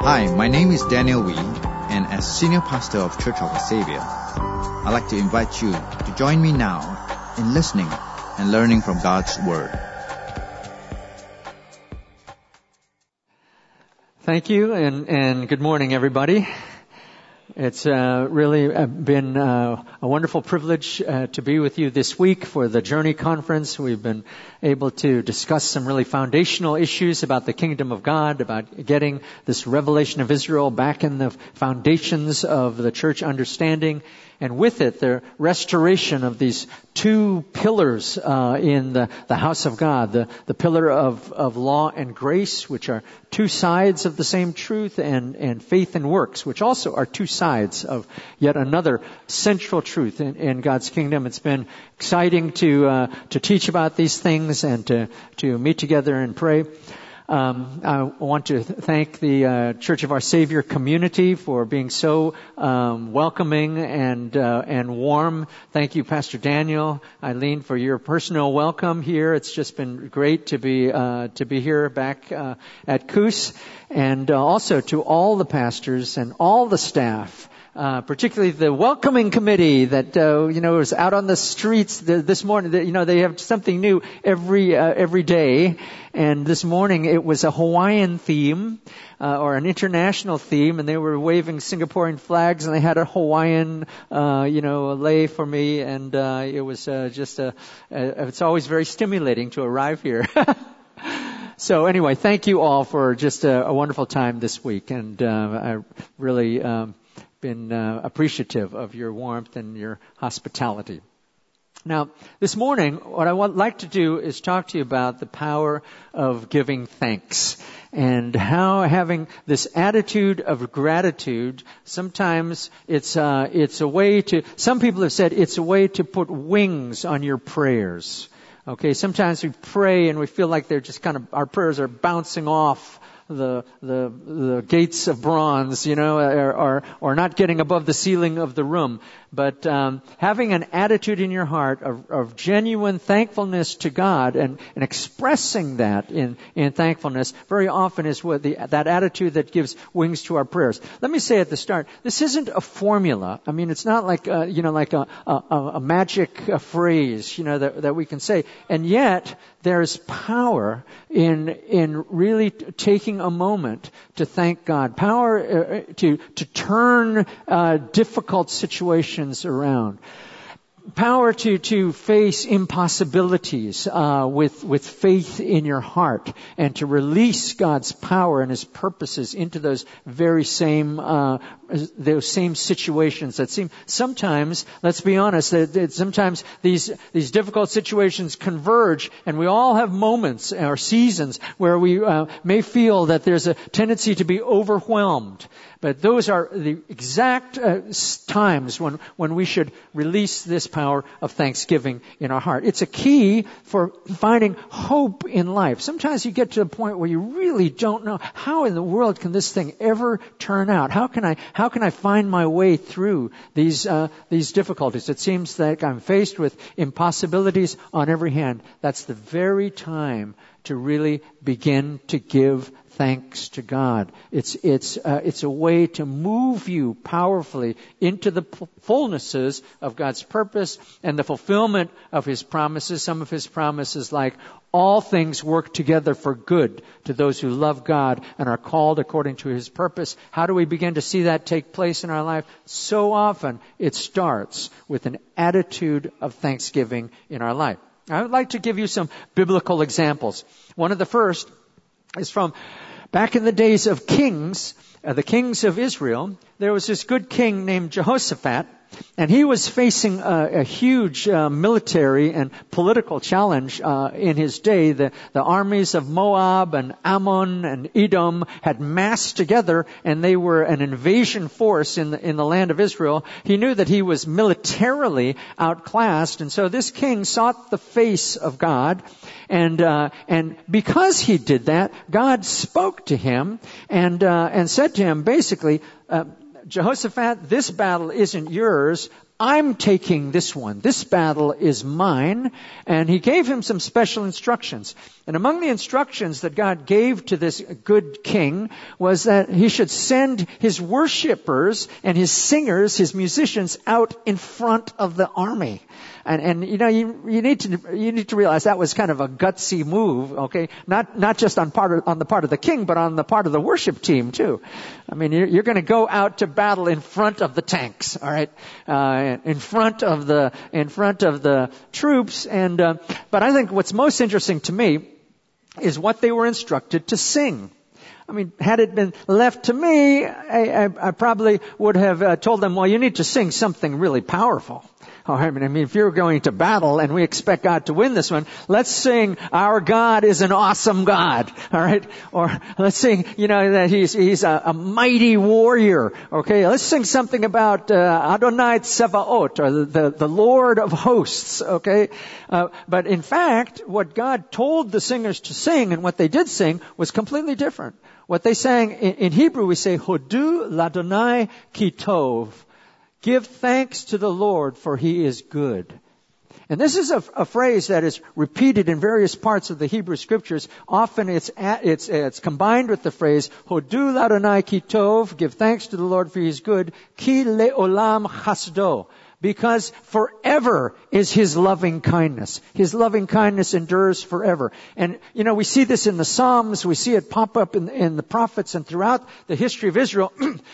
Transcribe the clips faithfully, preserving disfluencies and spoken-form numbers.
Hi, my name is Daniel Wee, and as Senior Pastor of Church of the Savior, I'd like to invite you to join me now in listening and learning from God's Word. Thank you, and, and good morning, everybody. It's uh, really been uh, a wonderful privilege uh, to be with you this week for the Journey Conference. We've been able to discuss some really foundational issues about the kingdom of God, about getting this revelation of Israel back in the foundations of the church understanding, and with it, the restoration of these two pillars uh, in the, the house of God, the, the pillar of, of law and grace, which are two sides of the same truth, and, and faith and works, which also are two sides of yet another central truth in, in God's kingdom. It's been exciting to uh, to teach about these things and to, to meet together and pray. Um, I want to thank the uh, Church of Our Savior community for being so um, welcoming and uh, and warm. Thank you, Pastor Daniel, Eileen, for your personal welcome here. It's just been great to be uh, to be here back uh, at Coos, and uh, also to all the pastors and all the staff. Uh, particularly the welcoming committee that, uh, you know, was out on the streets the, this morning. You know, they have something new every, uh, every day. And this morning it was a Hawaiian theme, uh, or an international theme, and they were waving Singaporean flags, and they had a Hawaiian, uh, you know, lei for me, and, uh, it was, uh, just a, a, it's always very stimulating to arrive here. So anyway, thank you all for just a, a wonderful time this week, and, uh, I really, um, been uh, appreciative of your warmth and your hospitality. Now, this morning, what I would like to do is talk to you about the power of giving thanks and how having this attitude of gratitude, sometimes it's uh, it's a way to, some people have said it's a way to put wings on your prayers. Okay, sometimes we pray and we feel like they're just kind of, our prayers are bouncing off the the the gates of bronze, you know, or, or or not getting above the ceiling of the room. But um, having an attitude in your heart of, of genuine thankfulness to God and, and expressing that in, in thankfulness very often is what the that attitude that gives wings to our prayers. Let me say at the start, this isn't a formula. I mean, it's not like uh, you know, like a a, a magic a phrase, you know, that that we can say. And yet there's power in in really taking a moment to thank God. Power uh, to to turn uh, difficult situations around. Power to, to face impossibilities uh, with with faith in your heart, and to release God's power and His purposes into those very same uh, those same situations that seem sometimes. Let's be honest, that, that sometimes these these difficult situations converge, and we all have moments or seasons where we uh, may feel that there's a tendency to be overwhelmed. But those are the exact uh, times when, when we should release this power of thanksgiving in our heart. It's a key for finding hope in life. Sometimes you get to a point where you really don't know, how in the world can this thing ever turn out? How can I, how can I find my way through these, uh, these difficulties? It seems like I'm faced with impossibilities on every hand. That's the very time to really begin to give thanks to God. It's it's uh, it's a way to move you powerfully into the p- fullnesses of God's purpose and the fulfillment of His promises. Some of His promises, like all things work together for good to those who love God and are called according to His purpose. How do we begin to see that take place in our life? So often it starts with an attitude of thanksgiving in our life. I would like to give you some biblical examples. One of the first is from back in the days of kings, uh, the kings of Israel. There was this good king named Jehoshaphat, and he was facing a, a huge uh, military and political challenge uh, in his day. The, the armies of Moab and Ammon and Edom had massed together, and they were an invasion force in the, in the land of Israel. He knew that he was militarily outclassed, and so this king sought the face of God. And uh, and because he did that, God spoke to him and uh, and said to him, basically, uh, Jehoshaphat, this battle isn't yours. I'm taking this one. This battle is mine. And he gave him some special instructions. And among the instructions that God gave to this good king was that he should send his worshipers and his singers, his musicians, out in front of the army. And, and you know, you, you need to you need to realize that was kind of a gutsy move, okay? Not not just on part of, on the part of the king, but on the part of the worship team too. I mean, you're, you're going to go out to battle in front of the tanks, all right? Uh, in front of the in front of the troops. And uh, but I think what's most interesting to me is what they were instructed to sing. I mean, had it been left to me, I, I, I probably would have uh, told them, well, you need to sing something really powerful. Oh, I mean, I mean, if you're going to battle and we expect God to win this one, let's sing, our God is an awesome God, all right? Or let's sing, you know, that he's he's a, a mighty warrior, okay? Let's sing something about uh, Adonai Tsevaot, or the, the, the Lord of hosts, okay? Uh, but in fact, what God told the singers to sing and what they did sing was completely different. What they sang, in, in Hebrew we say, Hodu Ladonai Ki Tov. Give thanks to the Lord, for He is good. And this is a, a phrase that is repeated in various parts of the Hebrew Scriptures. Often it's at, it's it's combined with the phrase Hodu l'Adonai ki tov. Give thanks to the Lord, for He is good. Ki le'olam chasdo. Because forever is His loving kindness. His loving kindness endures forever. And, you know, we see this in the Psalms. We see it pop up in, in the prophets and throughout the history of Israel.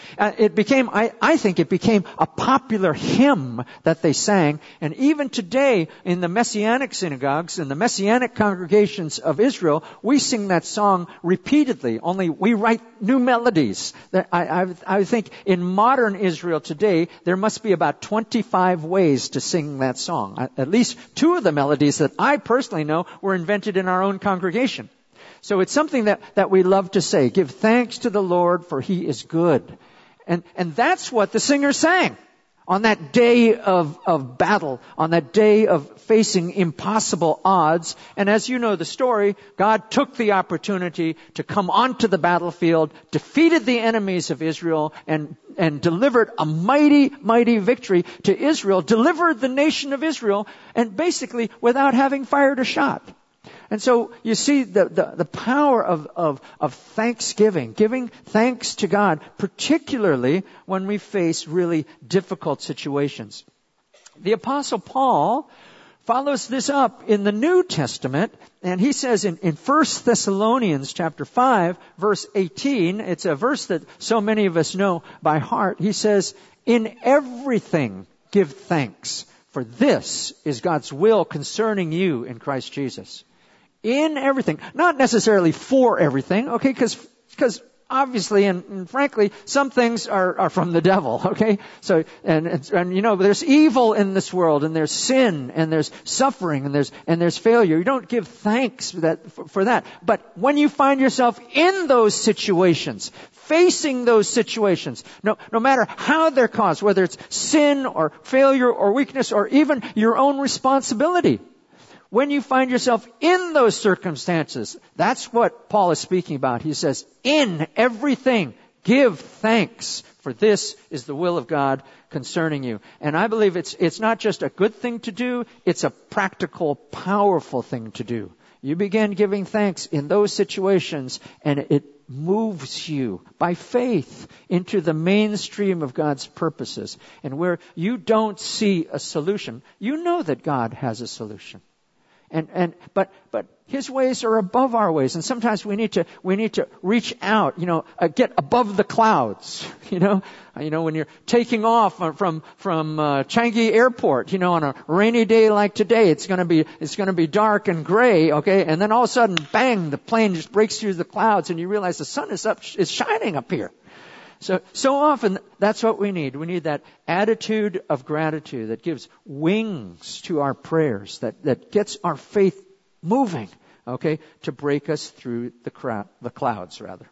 It became, I, I think it became a popular hymn that they sang. And even today in the Messianic synagogues and the Messianic congregations of Israel, we sing that song repeatedly. Only we write new melodies. I, I, I think in modern Israel today, there must be about twenty-five ways to sing that song. At least two of the melodies that I personally know were invented in our own congregation. So it's something that, that we love to say. Give thanks to the Lord, for He is good. And, and that's what the singers sang on that day of, of battle, on that day of facing impossible odds. And as you know the story, God took the opportunity to come onto the battlefield, defeated the enemies of Israel, and, and delivered a mighty, mighty victory to Israel, delivered the nation of Israel, and basically without having fired a shot. And so you see the, the, the power of, of, of thanksgiving, giving thanks to God, particularly when we face really difficult situations. The Apostle Paul follows this up in the New Testament, and he says in, in First Thessalonians chapter five, verse eighteen, it's a verse that so many of us know by heart. He says, in everything give thanks, for this is God's will concerning you in Christ Jesus. In everything. Not necessarily for everything, okay? Because because obviously and, and frankly, some things are, are from the devil, okay? So, and, and, and you know, there's evil in this world, and there's sin, and there's suffering, and there's and there's failure. You don't give thanks for that, for, for that. But when you find yourself in those situations, facing those situations, no, no matter how they're caused, whether it's sin or failure or weakness or even your own responsibility, when you find yourself in those circumstances, that's what Paul is speaking about. He says, in everything, give thanks, for this is the will of God concerning you. And I believe it's it's not just a good thing to do, it's a practical, powerful thing to do. You begin giving thanks in those situations, and it moves you by faith into the mainstream of God's purposes. And where you don't see a solution, you know that God has a solution. And, and, but, but His ways are above our ways. And sometimes we need to, we need to reach out, you know, uh, get above the clouds, you know, uh, you know, when you're taking off from, from, uh, Changi Airport, you know, on a rainy day like today, it's gonna be, it's gonna be dark and gray, okay? And then all of a sudden, bang, the plane just breaks through the clouds and you realize the sun is up, is shining up here. So, so often that's what we need. We need that attitude of gratitude that gives wings to our prayers, that, that gets our faith moving, okay, to break us through the crowd, the clouds rather.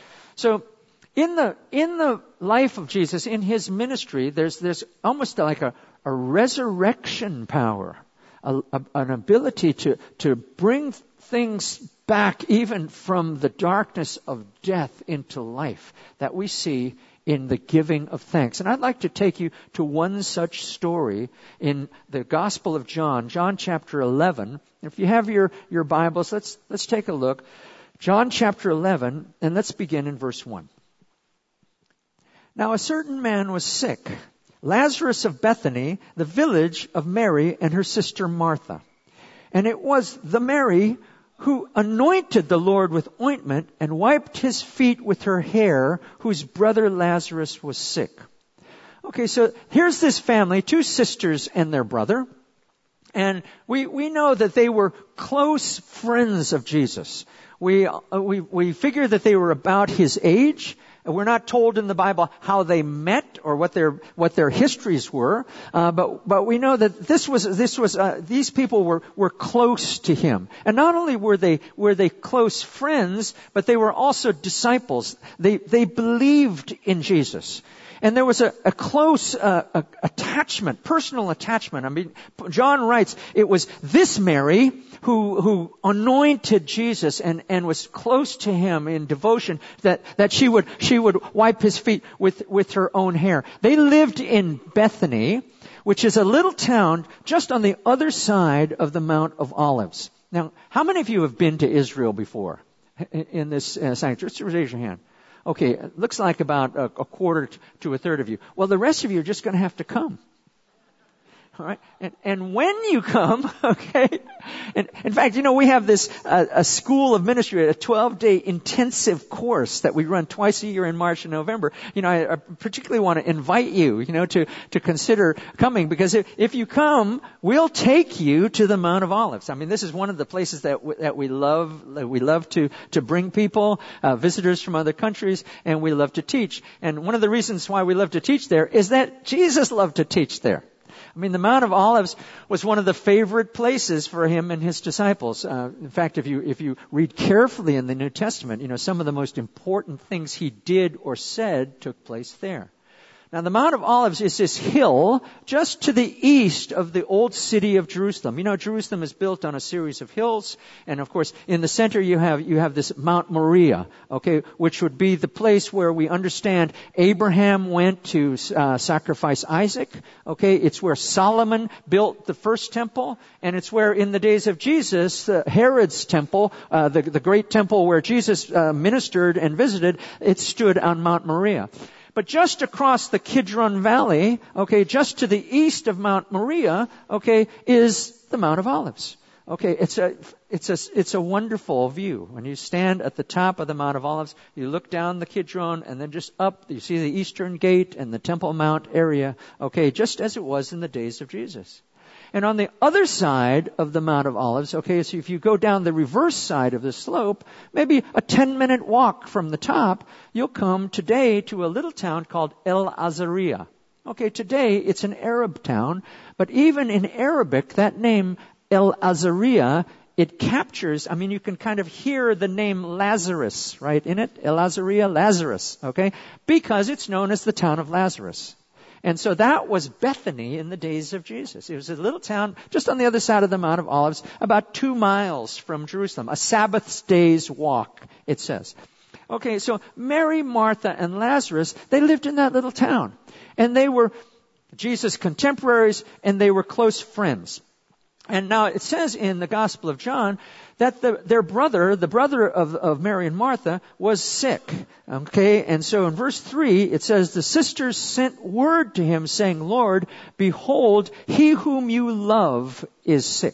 So, in the, in the life of Jesus, in His ministry, there's, there's almost like a, a resurrection power, a, a, an ability to, to bring things back even from the darkness of death into life that we see in the giving of thanks. And I'd like to take you to one such story in the Gospel of John, John chapter eleven. If you have your, your Bibles, let's, let's take a look. John chapter eleven, and let's begin in verse one. Now a certain man was sick, Lazarus of Bethany, the village of Mary and her sister Martha. And it was the Mary who anointed the Lord with ointment and wiped his feet with her hair, whose brother Lazarus was sick. Okay, so here's this family, two sisters and their brother. And we, we know that they were close friends of Jesus. We, uh, we, we figure that they were about his age. We're not told in the Bible how they met or what their what their histories were, uh, but but we know that this was this was uh, these people were were close to him, and not only were they were they close friends, but they were also disciples. They they believed in Jesus. And there was a, a close uh, a, attachment, personal attachment. I mean, John writes, it was this Mary who who anointed Jesus and, and was close to him in devotion, that, that she would she would wipe his feet with, with her own hair. They lived in Bethany, which is a little town just on the other side of the Mount of Olives. Now, how many of you have been to Israel before in, in this uh, sanctuary? Just raise your hand. Okay, it looks like about a, a quarter to a third of you. Well, the rest of you are just going to have to come. All right, and, and when you come, okay, and in fact, you know, we have this uh, a school of ministry, a twelve-day intensive course that we run twice a year in March and November. You know, I, I particularly want to invite you, you know, to to consider coming, because if, if you come, we'll take you to the Mount of Olives. I mean, this is one of the places that w- that we love. That we love to to bring people, uh, visitors from other countries, and we love to teach. And one of the reasons why we love to teach there is that Jesus loved to teach there. I mean, the Mount of Olives was one of the favorite places for him and his disciples. Uh, in fact, if you if you read carefully in the New Testament, you know, some of the most important things he did or said took place there. Now, the Mount of Olives is this hill just to the east of the old city of Jerusalem. You know, Jerusalem is built on a series of hills, and of course, in the center you have you have this Mount Moriah, okay, which would be the place where we understand Abraham went to uh, sacrifice Isaac. Okay, it's where Solomon built the first temple, and it's where, in the days of Jesus, uh, Herod's temple, uh, the the great temple where Jesus uh, ministered and visited, it stood on Mount Moriah. But just across the Kidron Valley, okay, just to the east of Mount Moriah, okay, is the Mount of Olives. Okay, it's a, it's a, it's a wonderful view. When you stand at the top of the Mount of Olives, you look down the Kidron, and then just up, you see the Eastern Gate and the Temple Mount area, okay, just as it was in the days of Jesus. And on the other side of the Mount of Olives, okay, so if you go down the reverse side of the slope, maybe a ten-minute walk from the top, you'll come today to a little town called El Azariah. Okay, today it's an Arab town, but even in Arabic, that name El Azariah, it captures, I mean, you can kind of hear the name Lazarus, right, in it. El Azariah, Lazarus, okay, because it's known as the town of Lazarus. And so that was Bethany in the days of Jesus. It was a little town just on the other side of the Mount of Olives, about two miles from Jerusalem. A Sabbath day's walk, it says. Okay, so Mary, Martha, and Lazarus, they lived in that little town. And they were Jesus' contemporaries, and they were close friends. And now it says in the Gospel of John that the, their brother, the brother of, of Mary and Martha, was sick. Okay, and so in verse three, it says, the sisters sent word to him saying, Lord, behold, he whom you love is sick.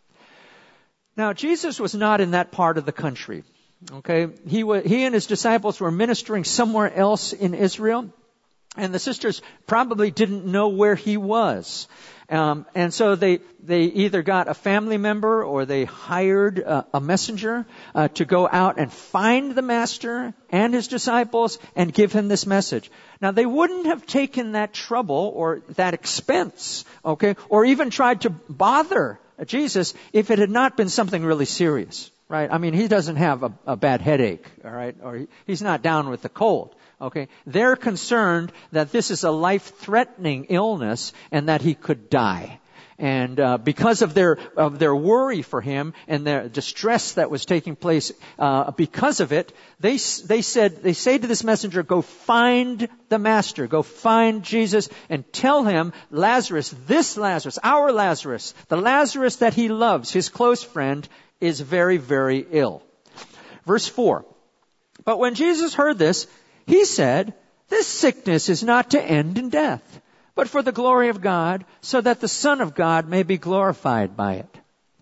Now, Jesus was not in that part of the country. Okay, he was, he and his disciples were ministering somewhere else in Israel, and the sisters probably didn't know where he was. Um, and so they, they either got a family member or they hired uh, a messenger uh, to go out and find the master and his disciples and give him this message. Now, they wouldn't have taken that trouble or that expense, okay, or even tried to bother Jesus if it had not been something really serious, right? I mean, he doesn't have a, a bad headache, all right, or he, he's not down with the cold. Okay, they're concerned that this is a life-threatening illness and that he could die. And uh, because of their of their worry for him and their distress that was taking place uh, because of it, they they said they say to this messenger, "Go find the master, go find Jesus, and tell him Lazarus, this Lazarus, our Lazarus, the Lazarus that he loves, his close friend, is very, very ill." Verse four. But when Jesus heard this, he said, "This sickness is not to end in death, but for the glory of God, so that the Son of God may be glorified by it."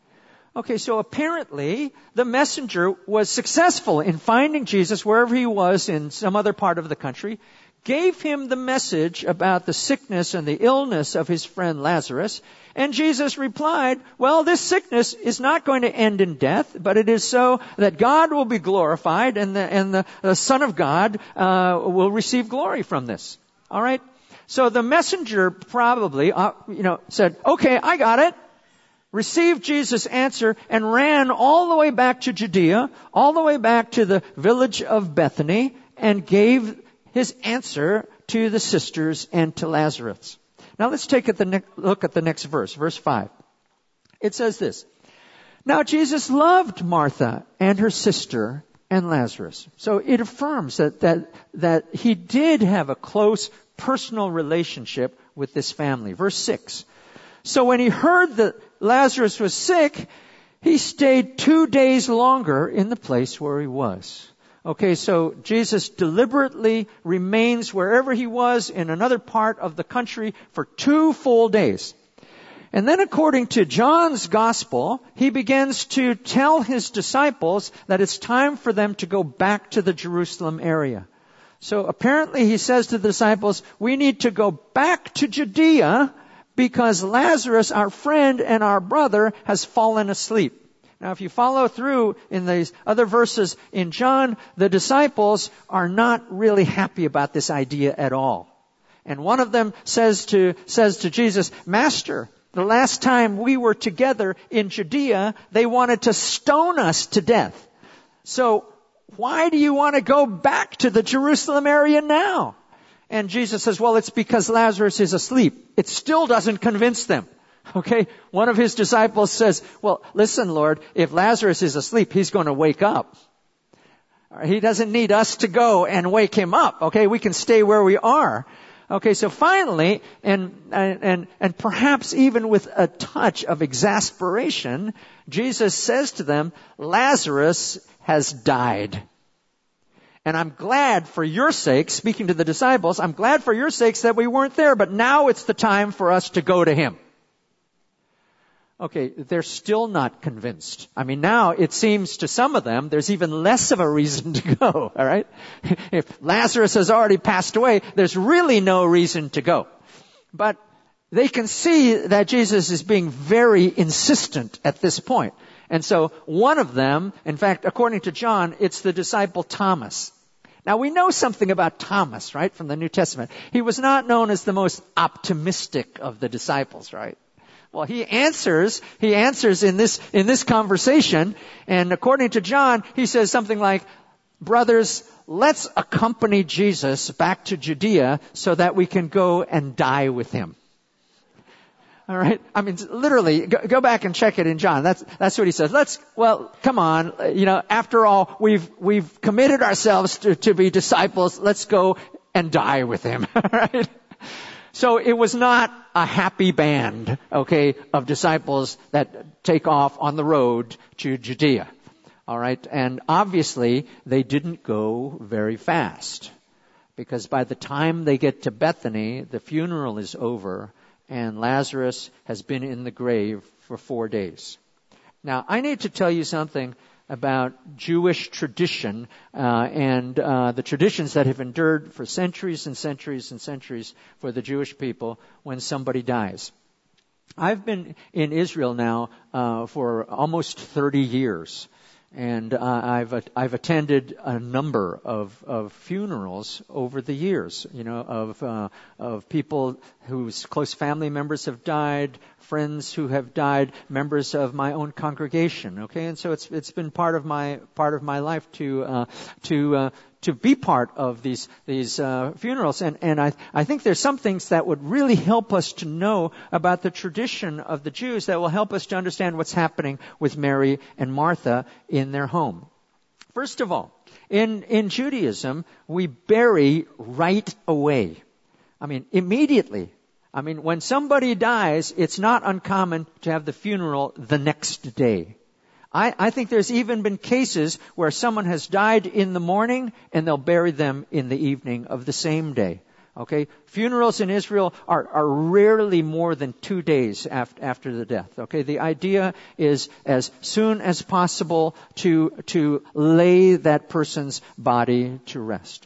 Okay, so apparently the messenger was successful in finding Jesus wherever he was in some other part of the country, gave him the message about the sickness and the illness of his friend Lazarus, and Jesus replied, "Well, this sickness is not going to end in death, but it is so that God will be glorified and the, and the, the Son of God uh, will receive glory from this." All right? So the messenger probably, uh, you know, said, "Okay, I got it," received Jesus' answer and ran all the way back to Judea, all the way back to the village of Bethany, and gave his answer to the sisters and to Lazarus. Now let's take a ne- look at the next verse, verse five. It says this, "Now Jesus loved Martha and her sister and Lazarus." So it affirms that, that, that he did have a close personal relationship with this family. Verse six. "So when he heard that Lazarus was sick, he stayed two days longer in the place where he was." Okay, so Jesus deliberately remains wherever he was in another part of the country for two full days. And then according to John's gospel, he begins to tell his disciples that it's time for them to go back to the Jerusalem area. So apparently he says to the disciples, we need to go back to Judea because Lazarus, our friend and our brother, has fallen asleep. Now, if you follow through in these other verses in John, the disciples are not really happy about this idea at all. And one of them says to, says to Jesus, "Master, the last time we were together in Judea, they wanted to stone us to death. So why do you want to go back to the Jerusalem area now?" And Jesus says, "Well, it's because Lazarus is asleep." It still doesn't convince them. Okay, one of his disciples says, "Well, listen, Lord, if Lazarus is asleep, he's going to wake up. He doesn't need us to go and wake him up. Okay, we can stay where we are." Okay, so finally, and, and, and perhaps even with a touch of exasperation, Jesus says to them, "Lazarus has died. And I'm glad for your sakes," speaking to the disciples, "I'm glad for your sakes that we weren't there, but now it's the time for us to go to him." Okay, they're still not convinced. I mean, now it seems to some of them there's even less of a reason to go, all right? If Lazarus has already passed away, there's really no reason to go. But they can see that Jesus is being very insistent at this point. And so one of them, in fact, according to John, it's the disciple Thomas. Now we know something about Thomas, right, from the New Testament. He was not known as the most optimistic of the disciples, right? Well, he answers, he answers in this, in this conversation, and according to John, he says something like, "Brothers, let's accompany Jesus back to Judea so that we can go and die with him." All right? I mean, literally, go, go back and check it in John. That's, that's what he says. Let's, well, come on. You know, after all, we've, we've committed ourselves to, to be disciples. Let's go and die with him. All right? So it was not a happy band, okay, of disciples that take off on the road to Judea. All right? And obviously, they didn't go very fast. Because by the time they get to Bethany, the funeral is over, and Lazarus has been in the grave for four days. Now, I need to tell you something about Jewish tradition uh, and uh, the traditions that have endured for centuries and centuries and centuries for the Jewish people when somebody dies. I've been in Israel now uh, for almost thirty years. And uh, I've I've attended a number of, of funerals over the years, you know, of uh, of people whose close family members have died, friends who have died, members of my own congregation. Okay, and so it's it's been part of my part of my life to uh, to uh, to be part of these these uh, funerals. And and I I think there's some things that would really help us to know about the tradition of the Jews that will help us to understand what's happening with Mary and Martha in their home. First of all, in in Judaism, we bury right away. I mean, immediately. I mean, when somebody dies, it's not uncommon to have the funeral the next day. I, I think there's even been cases where someone has died in the morning and they'll bury them in the evening of the same day. Okay? Funerals in Israel are, are rarely more than two days after, after the death. Okay? The idea is as soon as possible to, to lay that person's body to rest.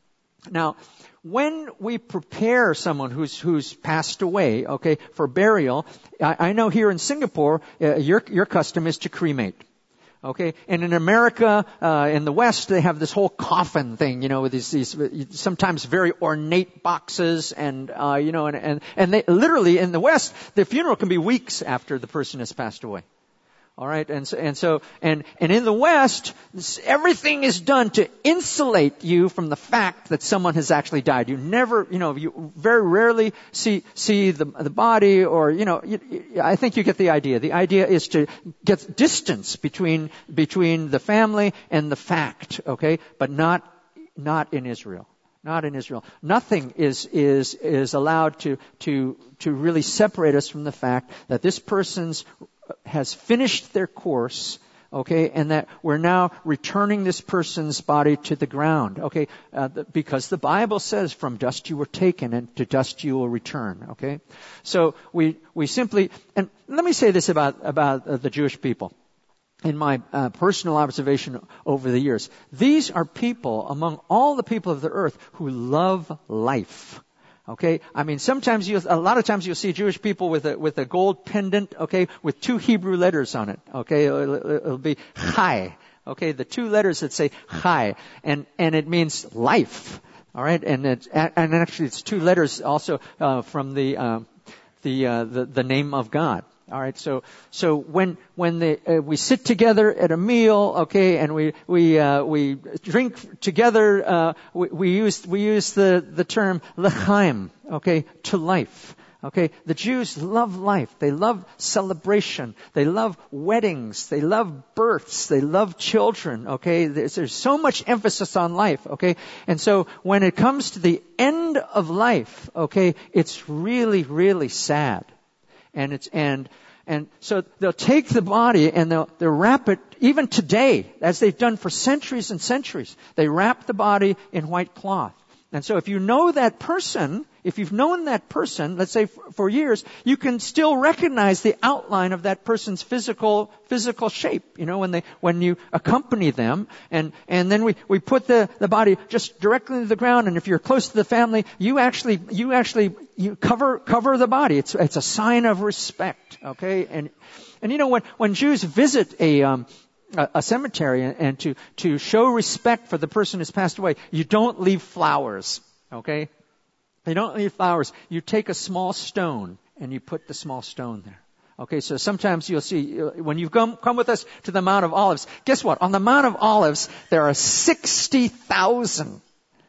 Now, when we prepare someone who's who's passed away, okay, for burial, I, I know here in Singapore, uh, your your custom is to cremate, okay. And in America, uh, in the West, they have this whole coffin thing, you know, with these these sometimes very ornate boxes, and uh, you know, and and and they literally in the West, the funeral can be weeks after the person has passed away. All right, and so, and so, and, and in the West, this, everything is done to insulate you from the fact that someone has actually died. You never, you know, you very rarely see, see the, the body or, you know, you, I think you get the idea. The idea is to get distance between, between the family and the fact, okay? But not, not in Israel. Not in Israel. Nothing is, is, is allowed to, to, to really separate us from the fact that this person's has finished their course, okay, and that we're now returning this person's body to the ground, okay, uh, the, because the Bible says, "From dust you were taken, and to dust you will return." Okay, so we we simply, and let me say this about about uh, the Jewish people. In my uh, personal observation over the years, these are people among all the people of the earth who love life. Okay, I mean, sometimes you, a lot of times you'll see Jewish people with a with a gold pendant, okay, with two Hebrew letters on it. Okay, it'll, it'll be Chai. Okay, the two letters that say Chai, and and it means life. All right, and it, and actually it's two letters also uh, from the uh, the, uh, the the name of God. All right, so so when when the, uh, we sit together at a meal, okay, and we we uh, we drink together, uh, we, we use we use the the term l'chaim, okay, to life. Okay, the Jews love life. They love celebration. They love weddings. They love births. They love children. Okay, there's, there's so much emphasis on life. Okay, and so when it comes to the end of life, okay, it's really really sad. And it's, and, and so they'll take the body and they'll, they'll wrap it, even today, as they've done for centuries and centuries, they wrap the body in white cloth. And so if you know that person, if you've known that person, let's say for, for years, you can still recognize the outline of that person's physical, physical shape, you know, when they, when you accompany them. And, and then we, we put the, the body just directly into the ground. And if you're close to the family, you actually, you actually, you cover, cover the body. It's, it's a sign of respect. Okay. And, and you know, when, when Jews visit a, um, A, a cemetery and, and to, to show respect for the person who's passed away, you don't leave flowers, okay? You don't leave flowers. You take a small stone and you put the small stone there. Okay, so sometimes you'll see, when you come, come with us to the Mount of Olives, guess what? On the Mount of Olives, there are sixty thousand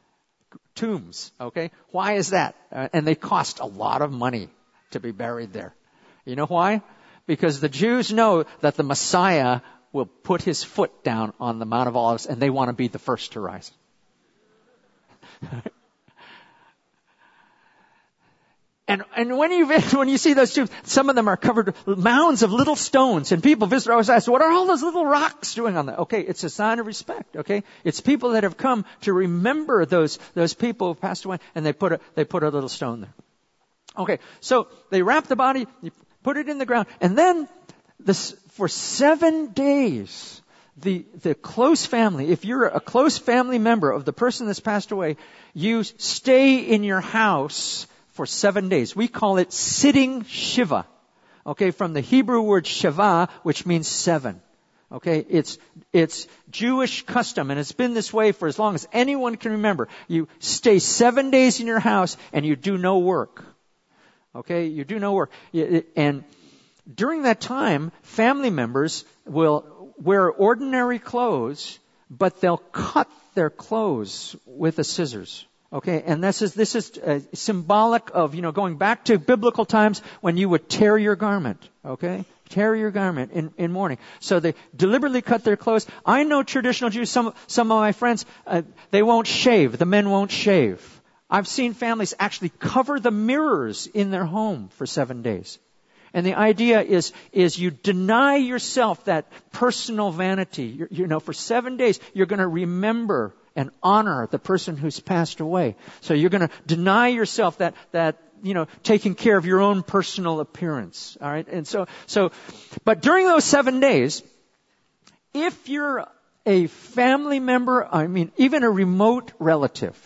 tombs, okay? Why is that? Uh, and they cost a lot of money to be buried there. You know why? Because the Jews know that the Messiah will put his foot down on the Mount of Olives, and they want to be the first to rise. and and when you when you see those tombs, some of them are covered with mounds of little stones, and people visit always ask, "What are all those little rocks doing on that?" Okay, it's a sign of respect. Okay, it's people that have come to remember those those people who passed away, and they put a they put a little stone there. Okay, so they wrap the body, you put it in the ground, and then this. For seven days, the, the close family, if you're a close family member of the person that's passed away, you stay in your house for seven days. We call it sitting Shiva. Okay, from the Hebrew word Shiva, which means seven. Okay, it's, it's Jewish custom, and it's been this way for as long as anyone can remember. You stay seven days in your house and you do no work. Okay, you do no work. And during that time, family members will wear ordinary clothes, but they'll cut their clothes with the scissors. Okay, and this is, this is uh, symbolic of, you know, going back to biblical times when you would tear your garment. Okay? Tear your garment in, in mourning. So they deliberately cut their clothes. I know traditional Jews, some, some of my friends, uh, they won't shave. The men won't shave. I've seen families actually cover the mirrors in their home for seven days. And the idea is, is you deny yourself that personal vanity. You're, you know, for seven days, you're going to remember and honor the person who's passed away. So you're going to deny yourself that, that, you know, taking care of your own personal appearance. All right. And so, so, but during those seven days, if you're a family member, I mean, even a remote relative,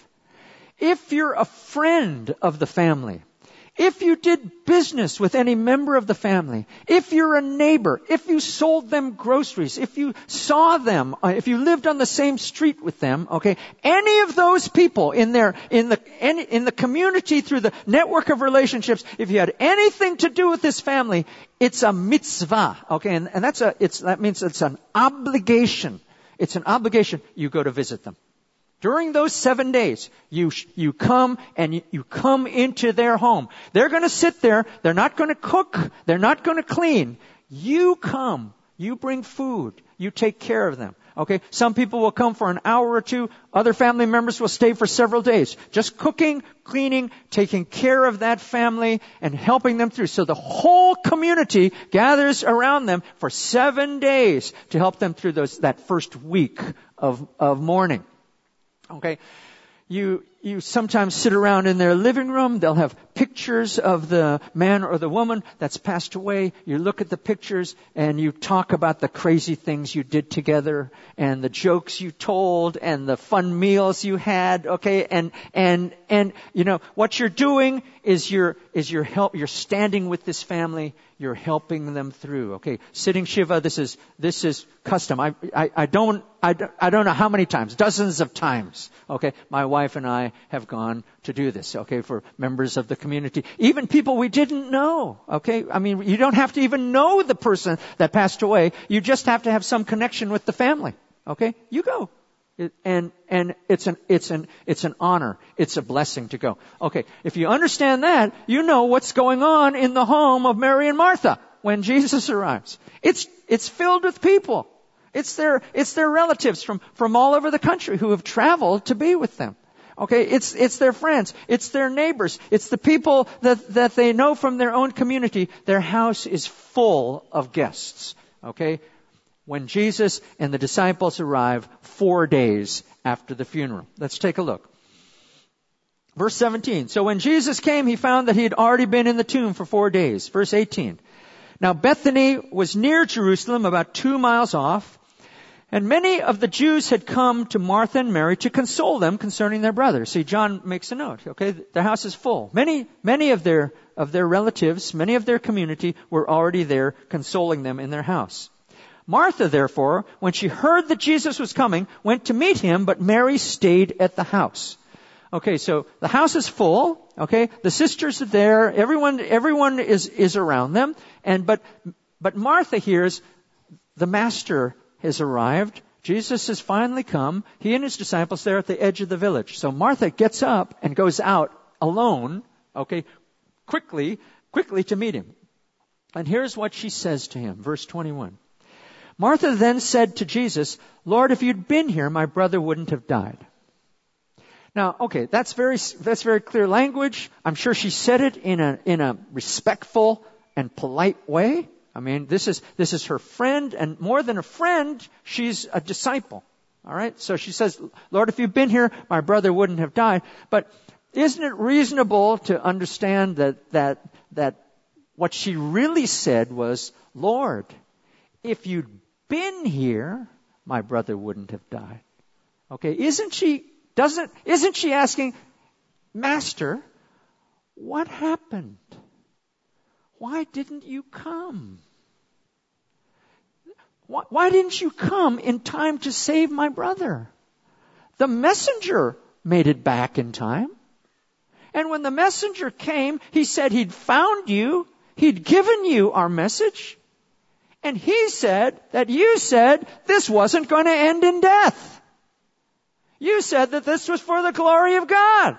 if you're a friend of the family, if you did business with any member of the family, if you're a neighbor, if you sold them groceries, if you saw them, uh, if you lived on the same street with them, okay, any of those people in their, in the, any, in the community through the network of relationships, if you had anything to do with this family, it's a mitzvah, okay, and, and that's a, it's, that means it's an obligation. It's an obligation. You go to visit them. During those seven days, you you come and you, you come into their home. They're going to sit there. They're not going to cook. They're not going to clean. You come. You bring food. You take care of them. Okay? Some people will come for an hour or two. Other family members will stay for several days. Just cooking, cleaning, taking care of that family and helping them through. So the whole community gathers around them for seven days to help them through those that first week of, of mourning. Okay, you you sometimes sit around in their living room. They'll have pictures of the man or the woman that's passed away. You look at the pictures and you talk about the crazy things you did together and the jokes you told and the fun meals you had. Okay, and and and you know what you're doing is you're is you're help. You're standing with this family. You're helping them through. Okay, sitting Shiva. This is this is custom. I I, I don't I, I don't know how many times, dozens of times. Okay, my wife and I have gone to do this. Okay, for members of the community, even people we didn't know. Okay, I mean you don't have to even know the person that passed away. You just have to have some connection with the family. Okay, you go. It, and and it's an it's an it's an honor. It's a blessing to go. Okay, if you understand that, you know what's going on in the home of Mary and Martha when Jesus arrives. It's it's filled with people. It's their it's their relatives from from all over the country who have traveled to be with them. Okay, it's it's their friends, it's their neighbors, it's the people that that they know from their own community. Their house is full of guests. Okay. When Jesus and the disciples arrive four days after the funeral. Let's take a look. Verse seventeen. So when Jesus came, he found that he had already been in the tomb for four days. Verse eighteen. Now Bethany was near Jerusalem, about two miles off, and many of the Jews had come to Martha and Mary to console them concerning their brother. See, John makes a note. Okay, the house is full. Many, many of their of their relatives, many of their community were already there consoling them in their house. Martha, therefore, when she heard that Jesus was coming, went to meet him, but Mary stayed at the house. Okay, so the house is full. Okay, the sisters are there. Everyone, everyone is is around them. And but but Martha hears the master has arrived. Jesus has finally come. He and his disciples there at the edge of the village. So Martha gets up and goes out alone. Okay, quickly, quickly to meet him. And here's what she says to him, verse twenty-one. Martha then said to Jesus, Lord, if you'd been here, my brother wouldn't have died. Now, okay, that's very, that's very clear language. I'm sure she said it in a, in a respectful and polite way. I mean, this is, this is her friend, and more than a friend, she's a disciple. All right? So she says, Lord, if you'd been here, my brother wouldn't have died. But isn't it reasonable to understand that, that, that what she really said was, Lord, if you'd been here, my brother wouldn't have died. Okay, isn't she, doesn't, isn't she asking, Master, what happened? Why didn't you come? Why, why didn't you come in time to save my brother? The messenger made it back in time. And when the messenger came, he said he'd found you, he'd given you our message. And he said that you said this wasn't going to end in death. You said that this was for the glory of God.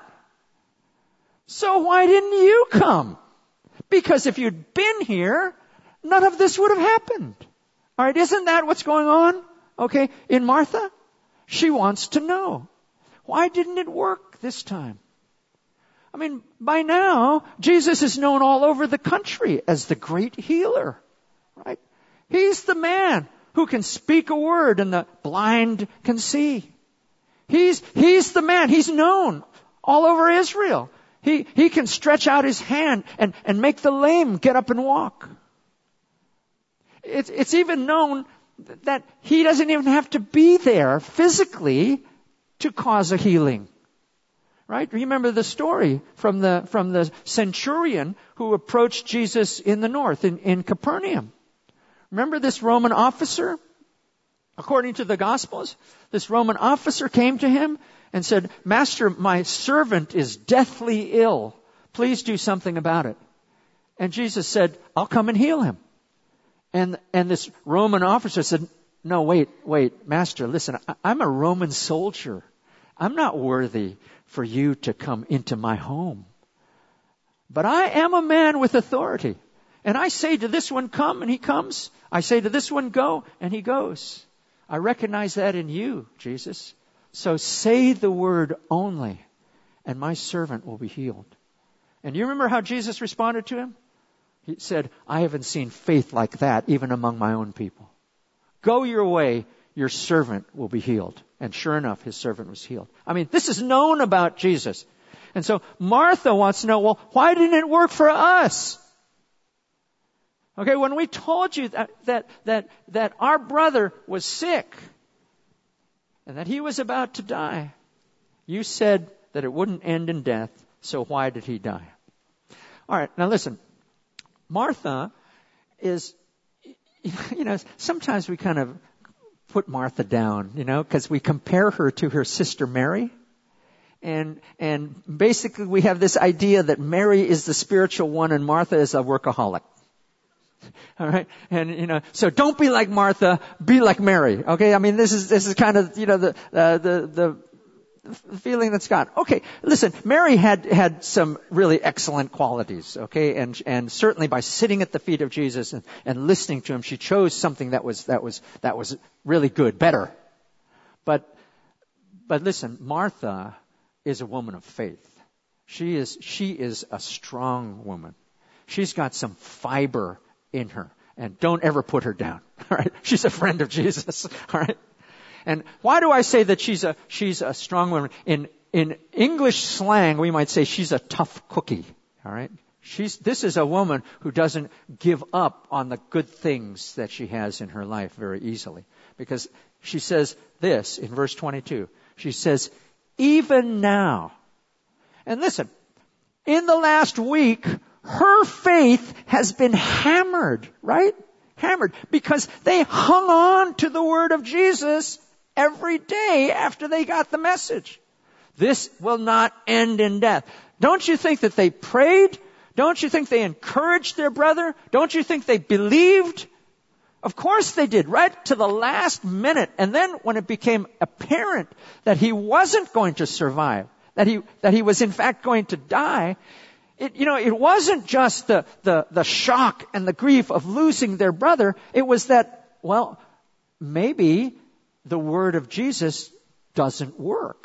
So why didn't you come? Because if you'd been here, none of this would have happened. All right, isn't that what's going on? Okay, in Martha? She wants to know. Why didn't it work this time? I mean, by now, Jesus is known all over the country as the great healer, right? He's the man who can speak a word and the blind can see. He's, he's the man. He's known all over Israel. He, he can stretch out his hand and, and make the lame get up and walk. It's, it's even known that he doesn't even have to be there physically to cause a healing. Right? Remember the story from the, from the centurion who approached Jesus in the north, in, in Capernaum. Remember this Roman officer? According to the Gospels, this Roman officer came to him and said, Master, my servant is deathly ill. Please do something about it. And Jesus said, I'll come and heal him. And, and this Roman officer said, no, wait, wait, Master, listen, I, I'm a Roman soldier. I'm not worthy for you to come into my home. But I am a man with authority. And I say to this one, come, and he comes. I say to this one, go, and he goes. I recognize that in you, Jesus. So say the word only, and my servant will be healed. And you remember how Jesus responded to him? He said, I haven't seen faith like that even among my own people. Go your way, your servant will be healed. And sure enough, his servant was healed. I mean, this is known about Jesus. And so Martha wants to know, well, why didn't it work for us? Okay, when we told you that, that, that, that our brother was sick and that he was about to die, you said that it wouldn't end in death, so why did he die? All right, now listen. Martha is, you know, sometimes we kind of put Martha down, you know, because we compare her to her sister Mary. And, and basically we have this idea that Mary is the spiritual one and Martha is a workaholic. All right. And, you know, so don't be like Martha, be like Mary. Okay. I mean, this is, this is kind of, you know, the, uh, the, the, The feeling that's got. Okay, listen, Mary had, had some really excellent qualities, okay, and, and certainly by sitting at the feet of Jesus and, and listening to him, she chose something that was, that was, that was really good, better. But, but listen, Martha is a woman of faith. She is, she is a strong woman. She's got some fiber in her, and don't ever put her down, all right? She's a friend of Jesus, all right? And why do I say that she's a, she's a strong woman? In, in English slang, we might say she's a tough cookie. All right. She's, this is a woman who doesn't give up on the good things that she has in her life very easily. Because she says this in verse twenty-two. She says, even now. And listen, in the last week, her faith has been hammered, right? Hammered. Because they hung on to the word of Jesus every day after they got the message. This will not end in death. Don't you think that they prayed? Don't you think they encouraged their brother? Don't you think they believed? Of course they did, right to the last minute. And then when it became apparent that he wasn't going to survive, that he, that he was in fact going to die, it, you know, it wasn't just the, the, the shock and the grief of losing their brother. It was that, well, maybe the word of Jesus doesn't work.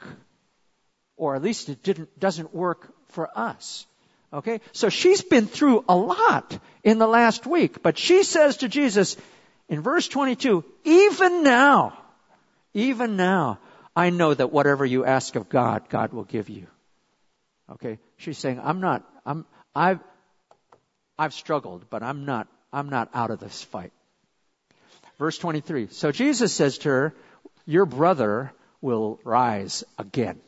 Or at least it didn't, doesn't work for us. Okay? So she's been through a lot in the last week. But she says to Jesus in verse twenty-two, even now, even now, I know that whatever you ask of God, God will give you. Okay? She's saying, I'm not, I'm, I've, I've struggled, but I'm not, I'm not out of this fight. Verse twenty-three. So Jesus says to her, your brother will rise again.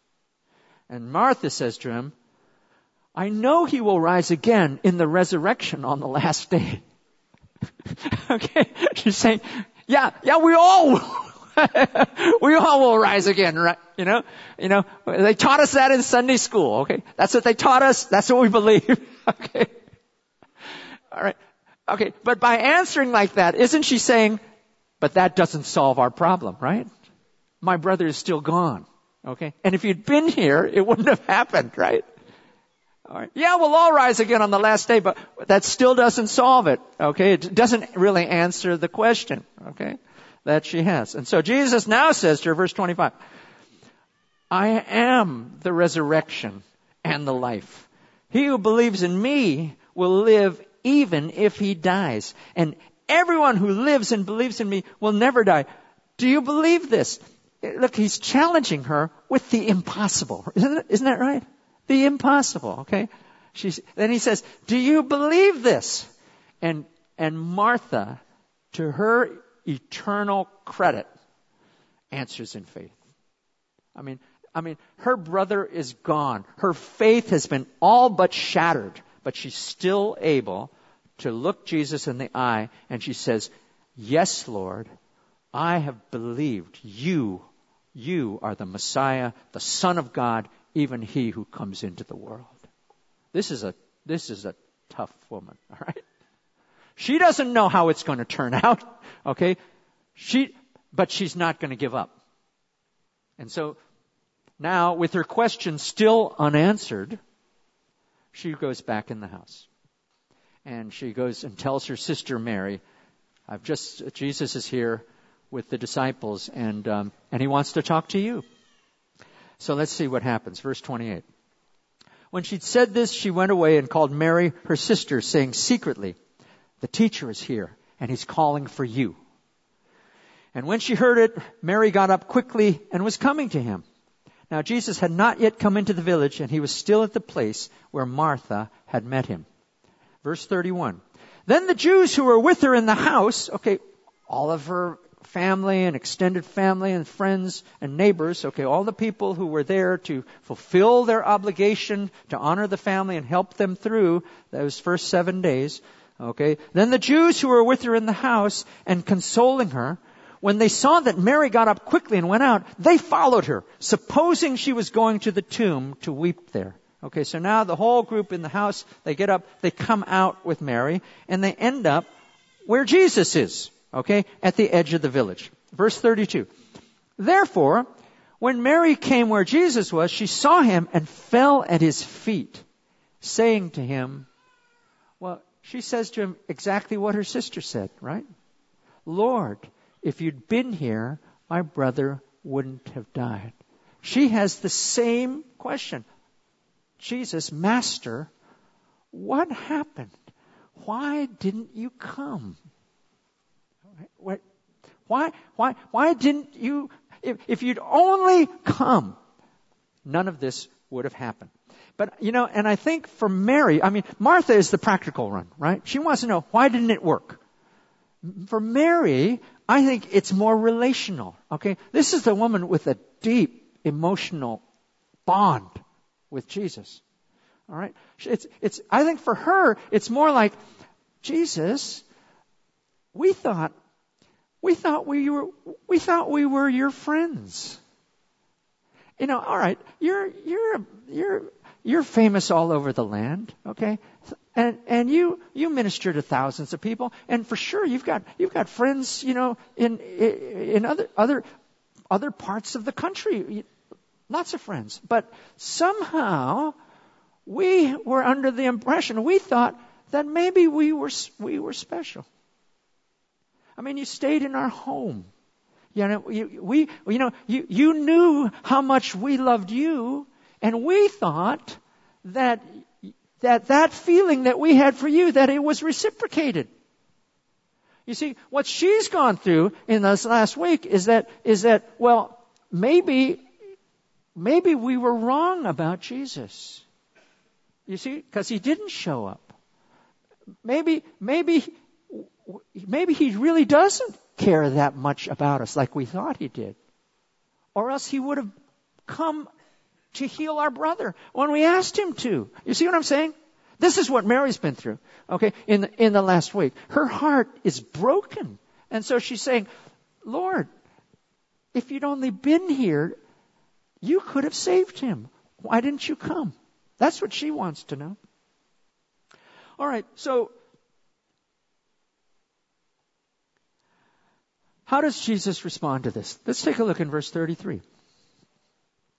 And Martha says to him, I know he will rise again in the resurrection on the last day. Okay? She's saying, yeah, yeah, we all will. We all will rise again, right? You know, you know, they taught us that in Sunday school. Okay. That's what they taught us. That's what we believe. Okay. All right. Okay. But by answering like that, isn't she saying, but that doesn't solve our problem, right? My brother is still gone. Okay? And if you'd been here, it wouldn't have happened, right? All right. Yeah, we'll all rise again on the last day, but that still doesn't solve it. Okay? It doesn't really answer the question. Okay? That she has. And so Jesus now says to her, verse twenty-five, I am the resurrection and the life. He who believes in me will live even if he dies. And everyone who lives and believes in me will never die. Do you believe this? Look, he's challenging her with the impossible. Isn't it, isn't that right? The impossible, okay? She's, then he says, do you believe this? And, and Martha, to her eternal credit, answers in faith. I mean, I mean, her brother is gone. Her faith has been all but shattered, but she's still able to look Jesus in the eye, and she says, yes, Lord, I have believed you, you are the Messiah, the Son of God, even he who comes into the world. This is a, this is a tough woman, all right? She doesn't know how it's going to turn out, okay? She, but she's not going to give up. And so now, with her question still unanswered, she goes back in the house. And she goes and tells her sister Mary, I've just, Jesus is here with the disciples, and um, and he wants to talk to you. So let's see what happens. Verse twenty-eight. When she'd said this, she went away and called Mary, her sister, saying secretly, the teacher is here, and he's calling for you. And when she heard it, Mary got up quickly and was coming to him. Now Jesus had not yet come into the village, and he was still at the place where Martha had met him. Verse thirty-one. Then the Jews who were with her in the house, okay, all of her family and extended family and friends and neighbors, okay, all the people who were there to fulfill their obligation to honor the family and help them through those first seven days, okay. Then the Jews who were with her in the house and consoling her, when they saw that Mary got up quickly and went out, they followed her, supposing she was going to the tomb to weep there. Okay, so now the whole group in the house, they get up, they come out with Mary, and they end up where Jesus is, okay, at the edge of the village. Verse thirty-two. Therefore, when Mary came where Jesus was, she saw him and fell at his feet, saying to him, well, she says to him exactly what her sister said, right? Lord, if you'd been here, my brother wouldn't have died. She has the same question. Jesus, Master, what happened? Why didn't you come? What, why, why, why didn't you, if, if you'd only come, none of this would have happened. But, you know, and I think for Mary, I mean, Martha is the practical one, right? She wants to know, why didn't it work? For Mary, I think it's more relational, okay? This is the woman with a deep emotional bond with Jesus. All right? It's, it's, I think for her, it's more like, Jesus, we thought, we thought we were, we thought we were your friends. You know, all right, you're, you're, you're, you're famous all over the land, okay? And, and you, you minister to thousands of people, and for sure you've got, you've got friends, you know, in, in other, other, other parts of the country. Lots of friends. But somehow we were under the impression, we thought that maybe we were we were special. I mean, you stayed in our home. You know, you, we you know you you knew how much we loved you, and we thought that that that feeling that we had for you, that it was reciprocated. You see, what she's gone through in this last week is that is that well, maybe. Maybe we were wrong about Jesus. You see, because he didn't show up. Maybe, maybe, maybe he really doesn't care that much about us like we thought he did. Or else he would have come to heal our brother when we asked him to. You see what I'm saying? This is what Mary's been through, okay, in the, in the last week. Her heart is broken. And so she's saying, Lord, if you'd only been here, you could have saved him. Why didn't you come? That's what she wants to know. All right, so how does Jesus respond to this? Let's take a look in verse thirty-three.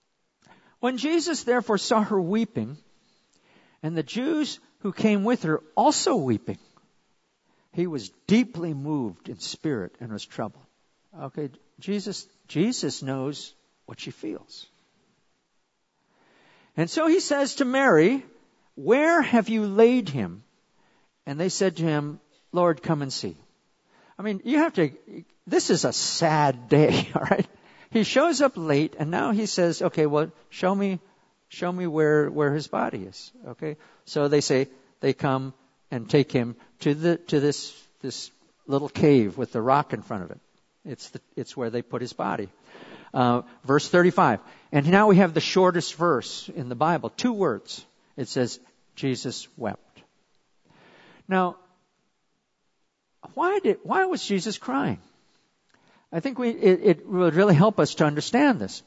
When Jesus therefore saw her weeping, and the Jews who came with her also weeping, he was deeply moved in spirit and was troubled. Okay, Jesus, Jesus knows what she feels. And so he says to Mary, "Where have you laid him?" And they said to him, "Lord, come and see." I mean, you have to, this is a sad day, all right? He shows up late, and now he says, "Okay, well, show me, show me where, where his body is." Okay? So they say, they come and take him to the, to this, this little cave with the rock in front of it. It's the, it's where they put his body. Uh, verse thirty-five. And now we have the shortest verse in the Bible. Two words. It says, Jesus wept. Now, why did, why was Jesus crying? I think we, it, it would really help us to understand this.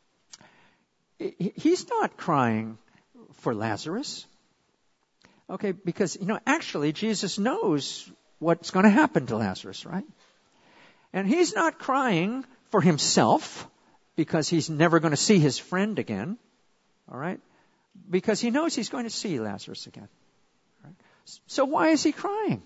He's not crying for Lazarus. Okay, because, you know, actually Jesus knows what's going to happen to Lazarus, right? And he's not crying for himself because he's never going to see his friend again, all right? Because he knows he's going to see Lazarus again. Right? So why is he crying?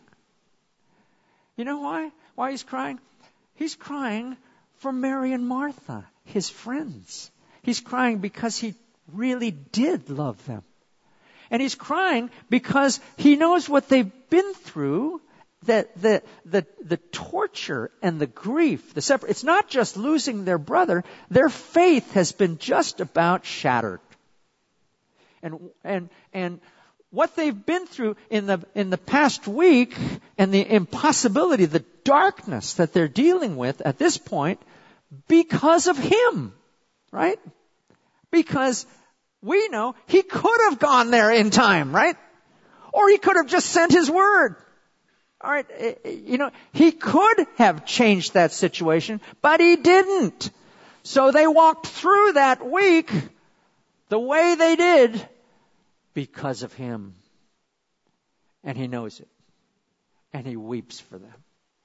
You know why? Why he's crying? He's crying for Mary and Martha, his friends. He's crying because he really did love them. And he's crying because he knows what they've been through, that the, the, the torture and the grief, the separ- it's not just losing their brother, their faith has been just about shattered. And, and, and what they've been through in the, in the past week and the impossibility, the darkness that they're dealing with at this point because of him, right? Because we know he could have gone there in time, right? Or he could have just sent his word. All right, you know, he could have changed that situation, but he didn't. So they walked through that week the way they did because of him. And he knows it. And he weeps for them.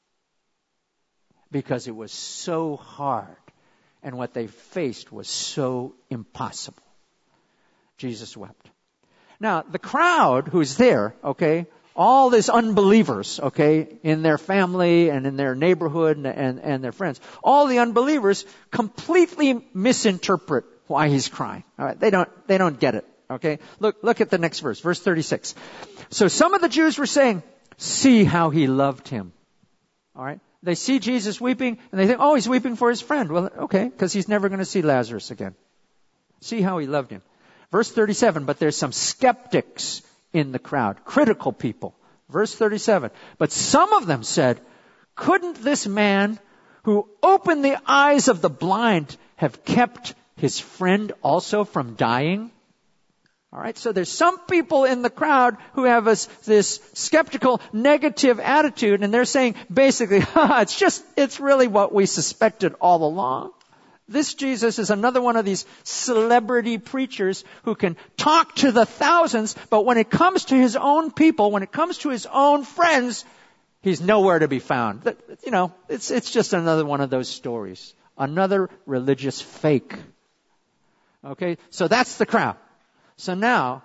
Because it was so hard. And what they faced was so impossible. Jesus wept. Now, the crowd who's there, okay, all these unbelievers, okay, in their family and in their neighborhood and, and, and their friends, all the unbelievers completely misinterpret why he's crying. All right, they don't, they don't get it. Okay, look, look at the next verse, verse thirty-six. So some of the Jews were saying, "See how he loved him." All right, they see Jesus weeping and they think, "Oh, he's weeping for his friend." Well, okay, because he's never going to see Lazarus again. See how he loved him. Verse thirty-seven. But there's some skeptics in the crowd, critical people. Verse thirty-seven. But some of them said, "Couldn't this man who opened the eyes of the blind have kept his friend also from dying?" All right, so there's some people in the crowd who have this, this skeptical, negative attitude, and they're saying basically, ha, it's just, it's really what we suspected all along. This Jesus is another one of these celebrity preachers who can talk to the thousands, but when it comes to his own people, when it comes to his own friends, he's nowhere to be found. You know, it's, it's just another one of those stories. Another religious fake. Okay, so that's the crowd. So now,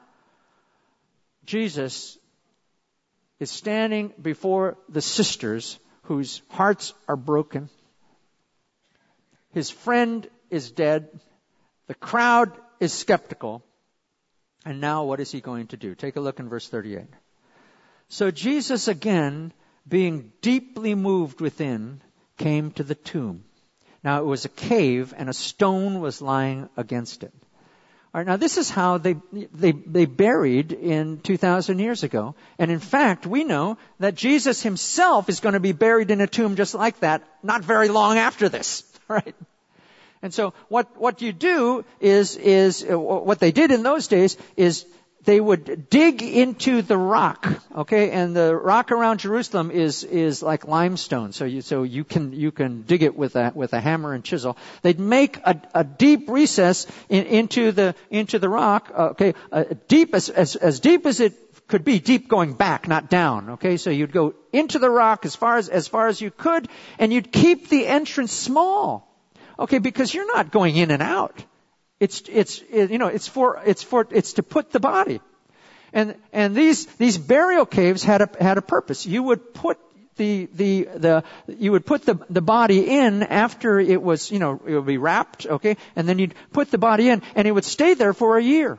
Jesus is standing before the sisters whose hearts are broken. His friend is dead. The crowd is skeptical. And now what is he going to do? Take a look in verse thirty-eight. So Jesus again, being deeply moved within, came to the tomb. Now it was a cave and a stone was lying against it. All right, now this is how they, they, they buried in two thousand years ago. And in fact, we know that Jesus himself is going to be buried in a tomb just like that, not very long after this, right? And so what, what you do is, is, uh, what they did in those days is they would dig into the rock, okay? And the rock around Jerusalem is, is like limestone. So you, so you can, you can dig it with a, with a hammer and chisel. They'd make a, a deep recess in, into the, into the rock, okay? Uh, deep as, as, as deep as it could be, deep going back, not down, okay? So you'd go into the rock as far as, as far as you could, and you'd keep the entrance small, okay? Because you're not going in and out. It's, it's, it, you know, it's for, it's for, it's to put the body. And, and these, these burial caves had a, had a purpose. You would put the, the, the, you would put the, the body in after it was, you know, it would be wrapped, okay? And then you'd put the body in and it would stay there for a year.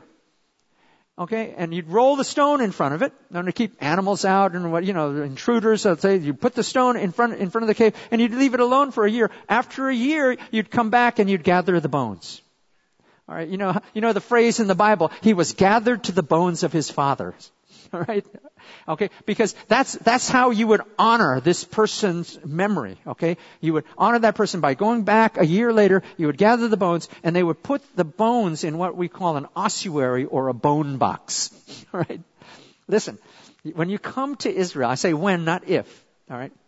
Okay, and you'd roll the stone in front of it, and to keep animals out and what, you know, intruders. So say you put the stone in front, in front of the cave, and you'd leave it alone for a year. After a year, you'd come back and you'd gather the bones. All right, you know, you know the phrase in the Bible, he was gathered to the bones of his fathers. All right, okay, because that's that's how you would honor this person's memory. Okay, you would honor that person by going back a year later. You would gather the bones, and they would put the bones in what we call an ossuary or a bone box. All right, listen, when you come to Israel, I say when, not if. All right.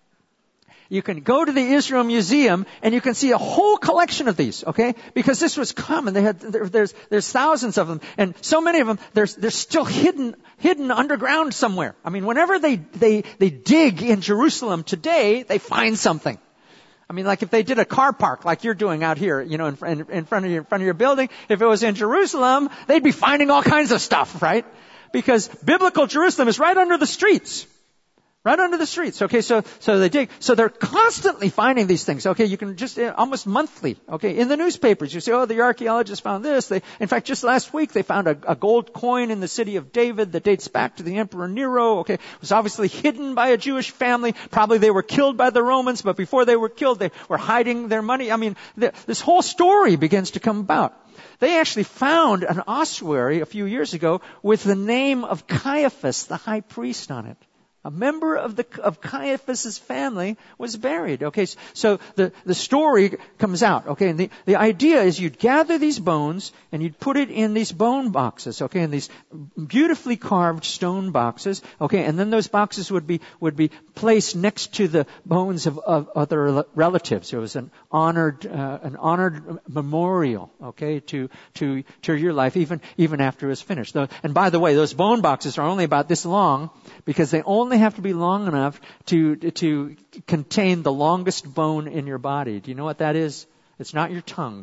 You can go to the Israel Museum and you can see a whole collection of these, okay? Because this was common. They had, there, there's, there's thousands of them. And so many of them, they're, they're still hidden, hidden underground somewhere. I mean, whenever they, they, they dig in Jerusalem today, they find something. I mean, like if they did a car park like you're doing out here, you know, in, in, in front of your, in front of your building, if it was in Jerusalem, they'd be finding all kinds of stuff, right? Because biblical Jerusalem is right under the streets. Right under the streets. Okay, so, so they dig. So they're constantly finding these things. Okay, you can just, uh, almost monthly. Okay, in the newspapers, you say, oh, the archaeologists found this. They, in fact, just last week, they found a, a gold coin in the city of David that dates back to the Emperor Nero. Okay, it was obviously hidden by a Jewish family. Probably they were killed by the Romans, but before they were killed, they were hiding their money. I mean, the, this whole story begins to come about. They actually found an ossuary a few years ago with the name of Caiaphas, the high priest, on it. A member of the of Caiaphas's family was buried. Okay, so the the story comes out. Okay, and the the idea is you'd gather these bones and you'd put it in these bone boxes. Okay, in these beautifully carved stone boxes. Okay, and then those boxes would be would be placed next to the bones of, of other relatives. It was an honored uh, an honored memorial. Okay, to to to your life, even even after it was finished. And by the way, those bone boxes are only about this long because they only have to be long enough to to contain the longest bone in your body. Do you know what that is? It's not your tongue.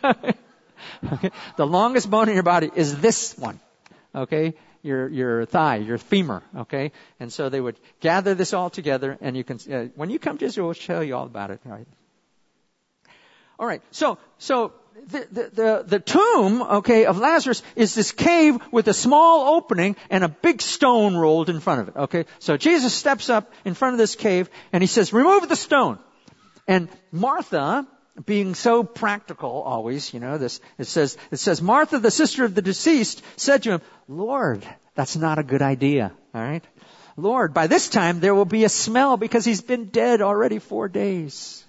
Okay? The longest bone in your body is this one. Okay? Your your thigh, your femur. Okay? And so they would gather this all together, and you can uh, when you come to Israel, we'll tell you all about it. All right. All right. So so. The, the, the, the tomb, okay, of Lazarus is this cave with a small opening and a big stone rolled in front of it, okay? So Jesus steps up in front of this cave and he says, remove the stone. And Martha, being so practical always, you know, this, it says, it says, Martha, the sister of the deceased, said to him, Lord, that's not a good idea, all right? Lord, by this time there will be a smell because he's been dead already four days.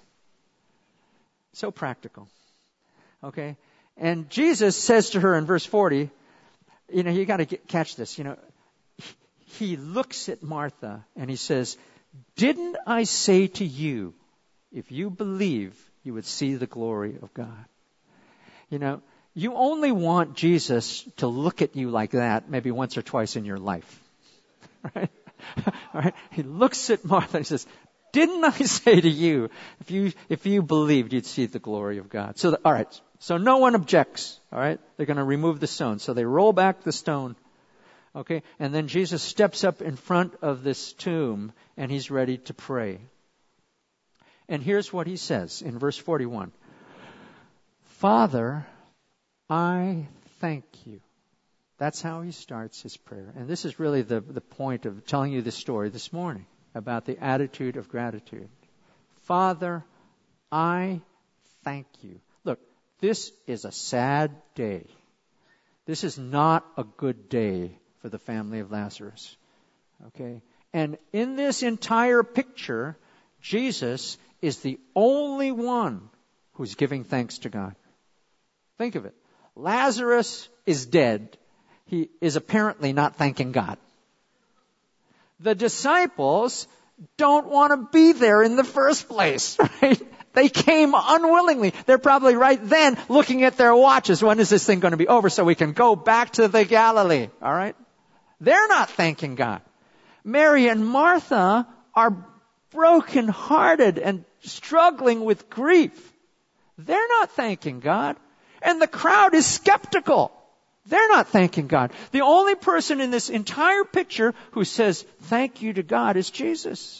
So practical. Okay, and Jesus says to her in verse forty, you know, you got to catch this. You know, he looks at Martha and he says, "Didn't I say to you, if you believe, you would see the glory of God?" You know, you only want Jesus to look at you like that maybe once or twice in your life, right? All right. He looks at Martha and he says, "Didn't I say to you, if you if you believed, you'd see the glory of God?" So, the, all right. So no one objects. All right. They're going to remove the stone. So they roll back the stone. Okay. And then Jesus steps up in front of this tomb and he's ready to pray. And here's what he says in verse forty-one. Father, I thank you. That's how he starts his prayer. And this is really the, the point of telling you this story this morning about the attitude of gratitude. Father, I thank you. Look, this is a sad day. This is not a good day for the family of Lazarus. Okay? And in this entire picture, Jesus is the only one who's giving thanks to God. Think of it. Lazarus is dead. He is apparently not thanking God. The disciples don't want to be there in the first place, right? They came unwillingly. They're probably right then looking at their watches. When is this thing going to be over so we can go back to the Galilee? All right? They're not thanking God. Mary and Martha are brokenhearted and struggling with grief. They're not thanking God. And the crowd is skeptical. They're not thanking God. The only person in this entire picture who says thank you to God is Jesus.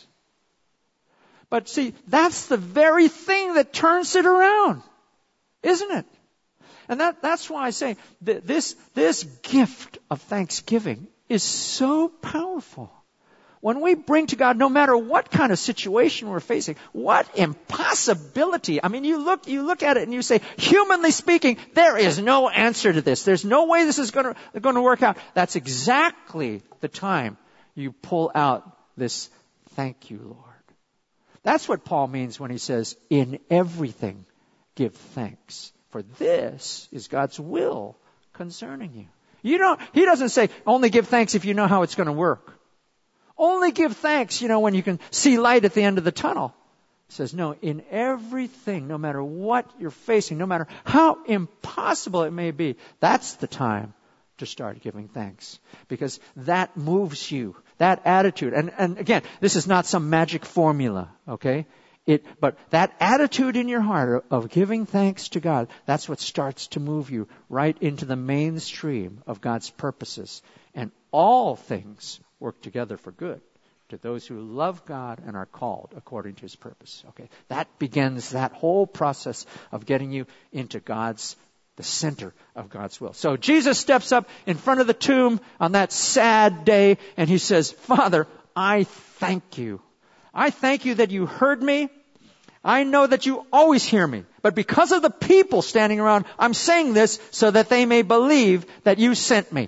But see, that's the very thing that turns it around, isn't it? And that, that's why I say that this, this gift of thanksgiving is so powerful. When we bring to God, no matter what kind of situation we're facing, what impossibility. I mean, you look, you look at it and you say, humanly speaking, there is no answer to this. There's no way this is going to, going to work out. That's exactly the time you pull out this thank you, Lord. That's what Paul means when he says, in everything give thanks. For this is God's will concerning you. You don't, he doesn't say, only give thanks if you know how it's going to work. Only give thanks, you know, when you can see light at the end of the tunnel. He says, no, in everything, no matter what you're facing, no matter how impossible it may be, that's the time to start giving thanks. Because that moves you, that attitude. And, and again, this is not some magic formula, okay? It, but that attitude in your heart of giving thanks to God, that's what starts to move you right into the mainstream of God's purposes. And all things work together for good to those who love God and are called according to His purpose. Okay, that begins that whole process of getting you into God's, the center of God's will. So Jesus steps up in front of the tomb on that sad day and He says, Father, I thank you. I thank you that you heard me. I know that you always hear me. But because of the people standing around, I'm saying this so that they may believe that you sent me.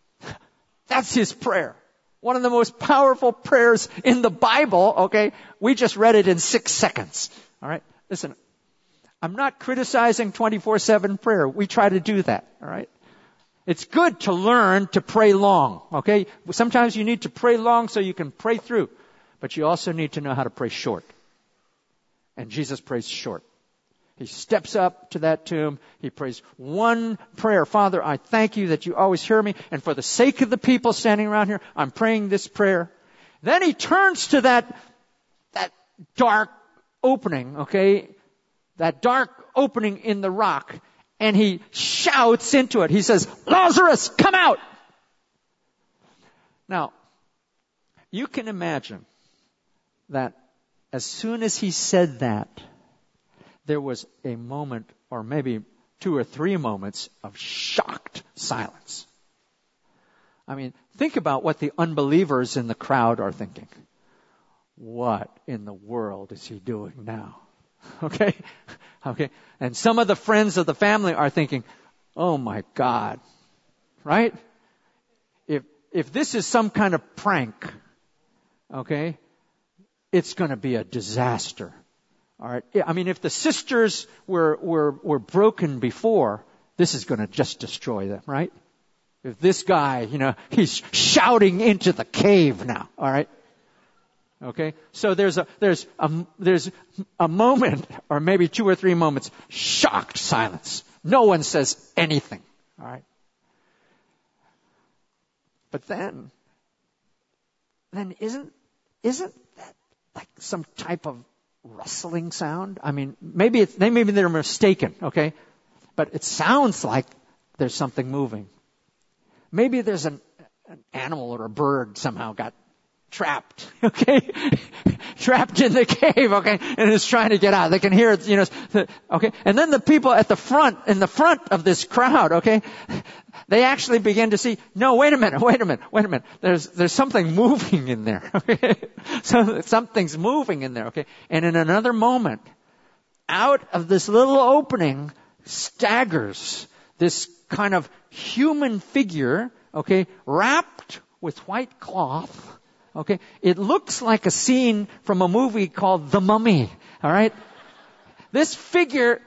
That's His prayer. One of the most powerful prayers in the Bible, okay? We just read it in six seconds. All right? Listen, I'm not criticizing twenty-four seven prayer. We try to do that. All right? It's good to learn to pray long, okay? Sometimes you need to pray long so you can pray through. But you also need to know how to pray short. And Jesus prays short. He steps up to that tomb. He prays one prayer. Father, I thank you that you always hear me. And for the sake of the people standing around here, I'm praying this prayer. Then he turns to that, that dark opening, okay? That dark opening in the rock. And he shouts into it. He says, Lazarus, come out! Now, you can imagine that as soon as he said that, there was a moment, or maybe two or three moments, of shocked silence. I mean, think about what the unbelievers in the crowd are thinking. What in the world is he doing now? Okay? Okay? And some of the friends of the family are thinking, oh my God. Right? If, if this is some kind of prank, okay, it's going to be a disaster. All right. I mean, if the sisters were, were, were broken before, this is going to just destroy them, right? If this guy, you know, he's shouting into the cave now. All right. Okay. So there's a, there's a, there's a moment, or maybe two or three moments, shocked silence. No one says anything. All right. But then, then isn't, isn't that like some type of rustling sound? I mean, maybe it's, maybe they're mistaken, okay? But it sounds like there's something moving. Maybe there's an, an animal or a bird somehow got trapped, okay? Trapped in the cave, okay? And is trying to get out. They can hear it, you know, okay? And then the people at the front, in the front of this crowd, okay? They actually begin to see, no, wait a minute, wait a minute, wait a minute. There's, there's something moving in there, okay? So something's moving in there, okay? And in another moment, out of this little opening staggers this kind of human figure, okay, wrapped with white cloth, okay? It looks like a scene from a movie called The Mummy, all right? This figure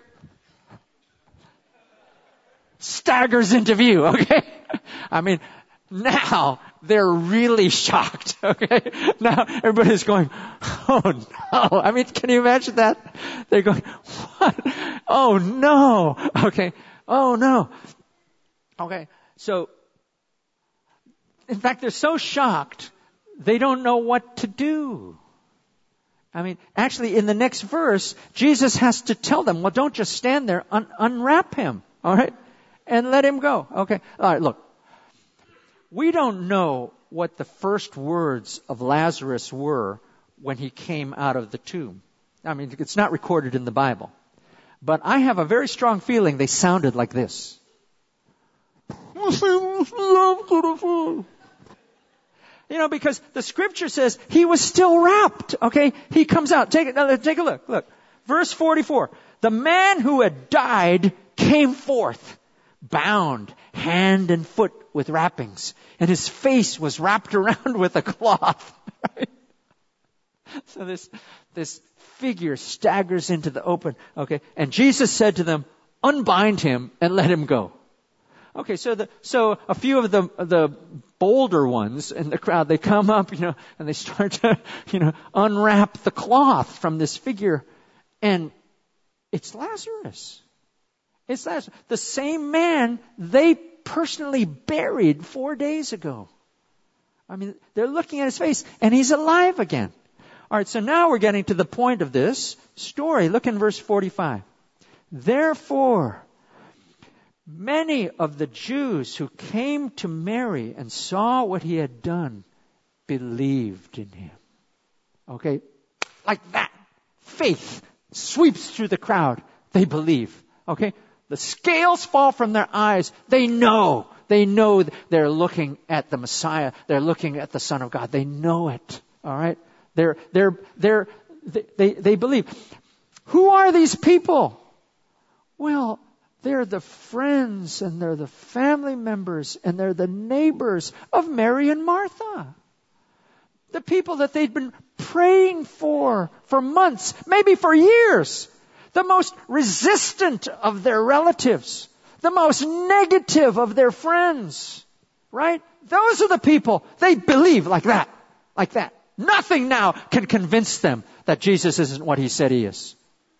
staggers into view, okay? I mean, now they're really shocked, okay? Now everybody's going, oh no. I mean, can you imagine that? They're going, what? Oh no. Okay. Oh no. Okay. So, in fact, they're so shocked, they don't know what to do. I mean, actually, in the next verse, Jesus has to tell them, well, don't just stand there, un- unwrap him. All right? And let him go. Okay? All right, look. We don't know what the first words of Lazarus were when he came out of the tomb. I mean, it's not recorded in the Bible. But I have a very strong feeling they sounded like this. You know, because the scripture says he was still wrapped. Okay? He comes out. Take it. Now, take a look. Look. Verse forty-four. The man who had died came forth, bound hand and foot with wrappings, and his face was wrapped around with a cloth. Right? So this, this figure staggers into the open. Okay. And Jesus said to them, unbind him and let him go. Okay. So the, so a few of the, the bolder ones in the crowd, they come up, you know, and they start to, you know, unwrap the cloth from this figure. And it's Lazarus. It's Lazarus. The same man they personally buried four days ago. I mean, they're looking at his face and he's alive again. All right, so now we're getting to the point of this story. Look in verse forty-five. Therefore, many of the Jews who came to Mary and saw what he had done believed in him. Okay, like that. Faith sweeps through the crowd. They believe. Okay, the scales fall from their eyes. They know. They know they're looking at the Messiah. They're looking at the Son of God. They know it. All right. They're, they're, they're, they, they believe. Who are these people? Well, they're the friends and they're the family members and they're the neighbors of Mary and Martha. The people that they'd been praying for for months, maybe for years. The most resistant of their relatives. The most negative of their friends. Right? Those are the people. They believe like that. Like that. Nothing now can convince them that Jesus isn't what he said he is.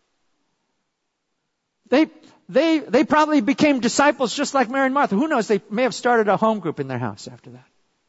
They, they, they probably became disciples just like Mary and Martha. Who knows? They may have started a home group in their house after that.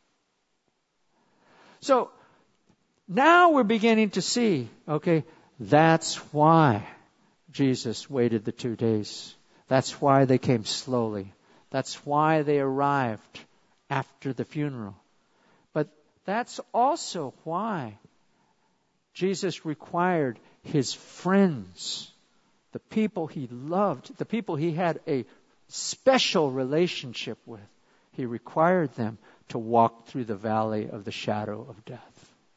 So, now we're beginning to see, okay, that's why Jesus waited the two days. That's why they came slowly. That's why they arrived after the funeral. But that's also why Jesus required his friends, the people he loved, the people he had a special relationship with, he required them to walk through the valley of the shadow of death.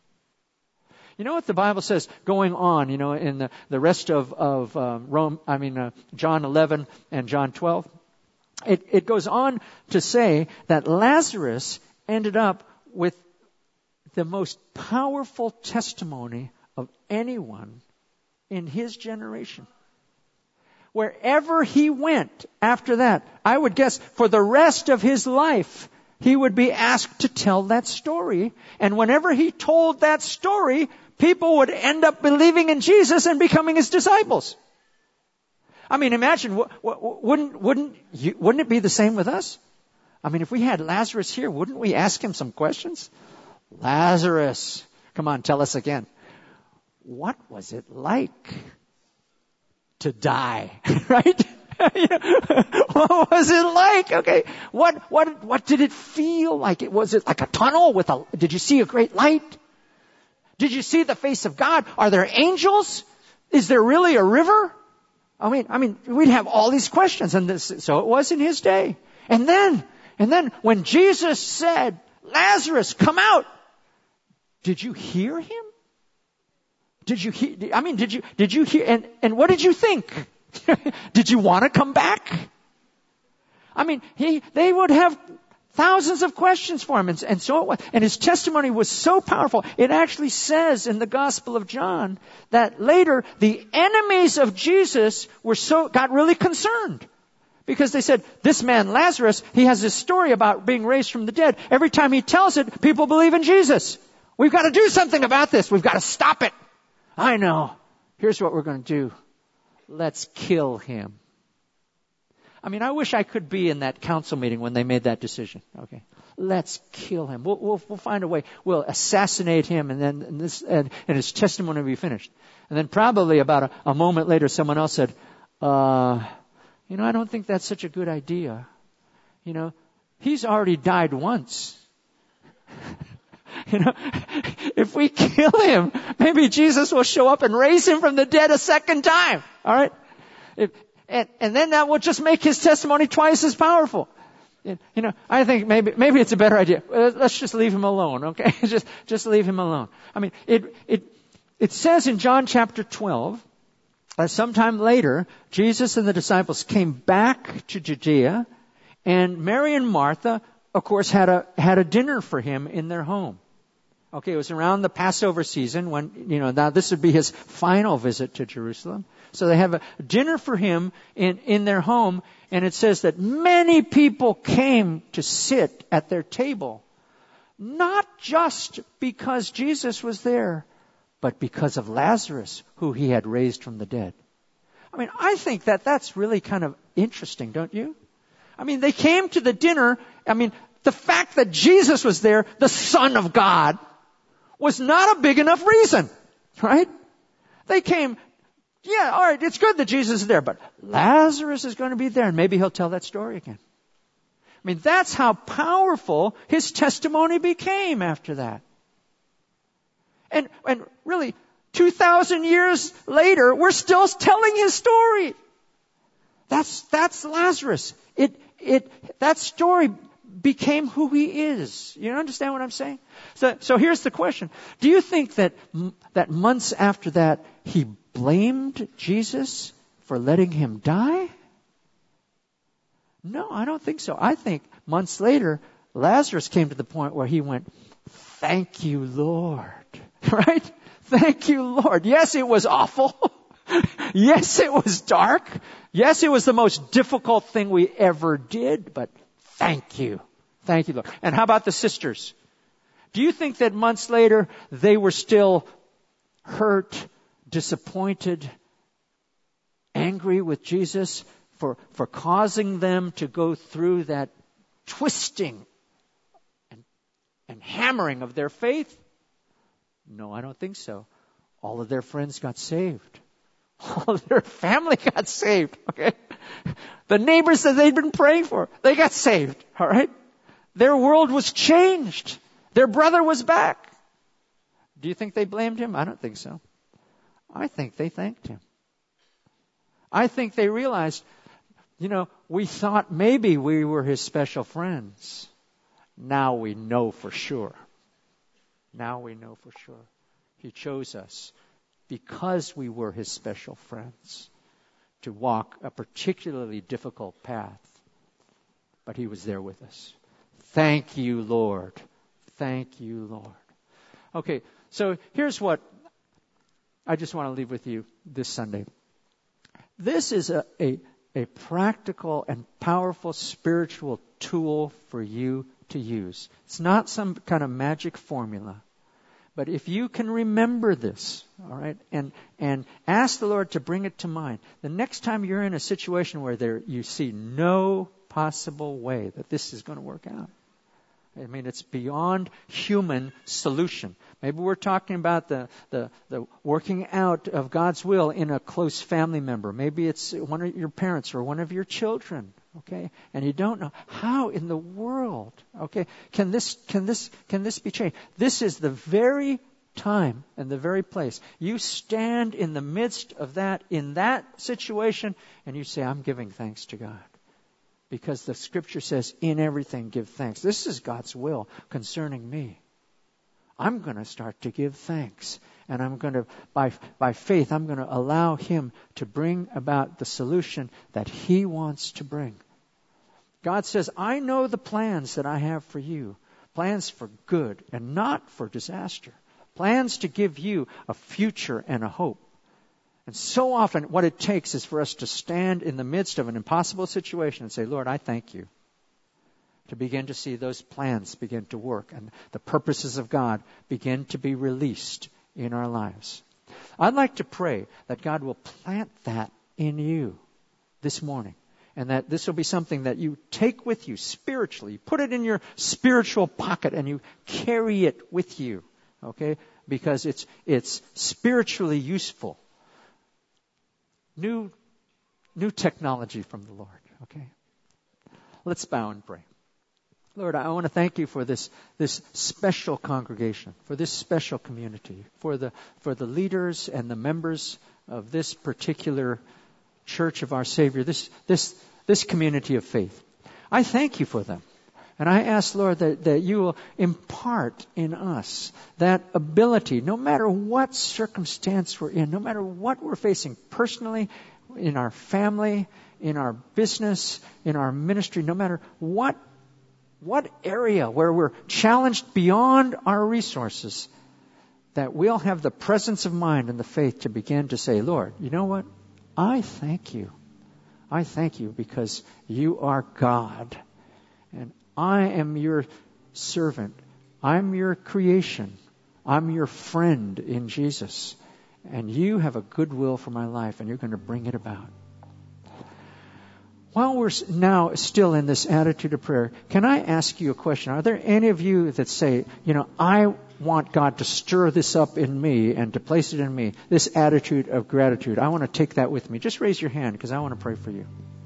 You know what the Bible says going on, you know, in the, the rest of, of um, Rome, I mean, uh, John eleven and John twelve? It, it goes on to say that Lazarus ended up with the most powerful testimony of anyone in his generation. Wherever he went after that, I would guess for the rest of his life, he would be asked to tell that story. And whenever he told that story, people would end up believing in Jesus and becoming his disciples. I mean, imagine, wouldn't, wouldn't, you, wouldn't it be the same with us? I mean, if we had Lazarus here, wouldn't we ask him some questions? Lazarus, come on, tell us again. What was it like to die? Right? What was it like? Okay. What, what, what did it feel like? It was it like a tunnel with a, did you see a great light? Did you see the face of God? Are there angels? Is there really a river? I mean, I mean, we'd have all these questions, and this, so it was in his day. And then, and then when Jesus said, Lazarus, come out, did you hear him? Did you hear, I mean, did you, did you hear, and, and what did you think? Did you want to come back? I mean, he, they would have thousands of questions for him, and, and so it was. And his testimony was so powerful. It actually says in the Gospel of John that later the enemies of Jesus were so, got really concerned. Because they said, this man Lazarus, he has this story about being raised from the dead. Every time he tells it, people believe in Jesus. We've got to do something about this. We've got to stop it. I know. Here's what we're going to do. Let's kill him. I mean, I wish I could be in that council meeting when they made that decision. Okay. Let's kill him. We'll, we'll, we'll find a way. We'll assassinate him, and then and this, and, and his testimony will be finished. And then probably about a, a moment later, someone else said, uh, You know, I don't think that's such a good idea. You know, he's already died once. You know, if we kill him, maybe Jesus will show up and raise him from the dead a second time. All right? If, and, and then that will just make his testimony twice as powerful. You know, I think maybe maybe it's a better idea. Let's just leave him alone, okay? just just leave him alone. I mean, it it it says in John chapter twelve that sometime later, Jesus and the disciples came back to Judea, and Mary and Martha, of course, had a had a dinner for him in their home. Okay, it was around the Passover season when, you know, now this would be his final visit to Jerusalem. So they have a dinner for him in, in their home, and it says that many people came to sit at their table, not just because Jesus was there, but because of Lazarus, who he had raised from the dead. I mean, I think that that's really kind of interesting, don't you? I mean, they came to the dinner. I mean, the fact that Jesus was there, the Son of God, was not a big enough reason, right? They came, yeah, all right, it's good that Jesus is there, but Lazarus is going to be there, and maybe he'll tell that story again. I mean, that's how powerful his testimony became after that. And, and really, two thousand years later, we're still telling his story. That's, that's Lazarus. It, it, that story became who he is. You understand what I'm saying? So, so here's the question. Do you think that, that months after that, he blamed Jesus for letting him die? No, I don't think so. I think months later, Lazarus came to the point where he went, "Thank you, Lord." Right? Thank you, Lord. Yes, it was awful. Yes, it was dark. Yes, it was the most difficult thing we ever did, but thank you. Thank you, Lord. And how about the sisters? Do you think that months later they were still hurt, disappointed, angry with Jesus for, for causing them to go through that twisting and, and hammering of their faith? No, I don't think so. All of their friends got saved. All of their family got saved, okay? The neighbors that they'd been praying for, they got saved, all right? Their world was changed. Their brother was back. Do you think they blamed him? I don't think so. I think they thanked him. I think they realized, you know, we thought maybe we were his special friends. Now we know for sure. Now we know for sure. He chose us because we were his special friends to walk a particularly difficult path. But he was there with us. Thank you, Lord. Thank you, Lord. Okay, so here's what I just want to leave with you this Sunday. This is a, a, a practical and powerful spiritual tool for you to use. It's not some kind of magic formula. But if you can remember this, all right, and and ask the Lord to bring it to mind, the next time you're in a situation where there you see no possible way that this is going to work out. I mean, it's beyond human solution. Maybe we're talking about the, the, the working out of God's will in a close family member. Maybe it's one of your parents or one of your children. Okay, and you don't know how in the world, okay, can this can this can this be changed? This is the very time and the very place. You stand in the midst of that, in that situation, and you say, "I'm giving thanks to God," because the Scripture says, "In everything give thanks." This is God's will concerning me. I'm going to start to give thanks. And I'm going to, by by faith, I'm going to allow him to bring about the solution that he wants to bring. God says, "I know the plans that I have for you. Plans for good and not for disaster. Plans to give you a future and a hope." And so often what it takes is for us to stand in the midst of an impossible situation and say, "Lord, I thank you." To begin to see those plans begin to work and the purposes of God begin to be released in our lives. I'd like to pray that God will plant that in you this morning, and that this will be something that you take with you spiritually. Put it in your spiritual pocket and you carry it with you, okay? Because it's it's spiritually useful. New new technology from the Lord. Okay? Let's bow and pray. Lord, I want to thank you for this, this special congregation, for this special community, for the, for the leaders and the members of this particular church of our Savior, this, this, this community of faith. I thank you for them. And I ask, Lord, that, that you will impart in us that ability, no matter what circumstance we're in, no matter what we're facing personally, in our family, in our business, in our ministry, no matter what What area where we're challenged beyond our resources, that we'll have the presence of mind and the faith to begin to say, Lord, you know what? I thank you. I thank you because you are God. And I am your servant. I'm your creation. I'm your friend in Jesus. And you have a good will for my life, and you're going to bring it about. While we're now still in this attitude of prayer, can I ask you a question? Are there any of you that say, you know, I want God to stir this up in me and to place it in me, this attitude of gratitude. I want to take that with me. Just raise your hand because I want to pray for you.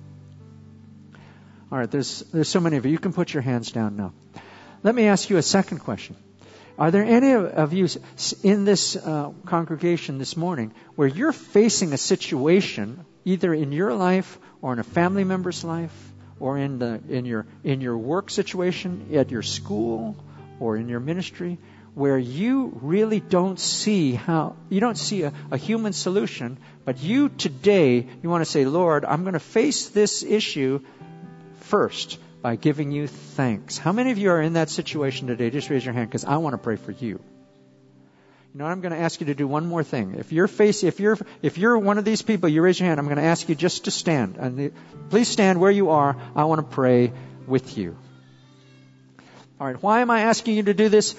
All right, there's there's so many of you. You can put your hands down now. Let me ask you a second question. Are there any of you in this uh, congregation this morning where you're facing a situation, either in your life or in a family member's life, or in the in your in your work situation, at your school, or in your ministry, where you really don't see how you don't see a, a human solution, but you today you want to say, Lord, I'm going to face this issue first by giving you thanks. How many of you are in that situation today? Just raise your hand because I want to pray for you. You know, I'm going to ask you to do one more thing. If you're face, if you're if you're one of these people, you raise your hand. I'm going to ask you just to stand. And the, please stand where you are. I want to pray with you. All right. Why am I asking you to do this?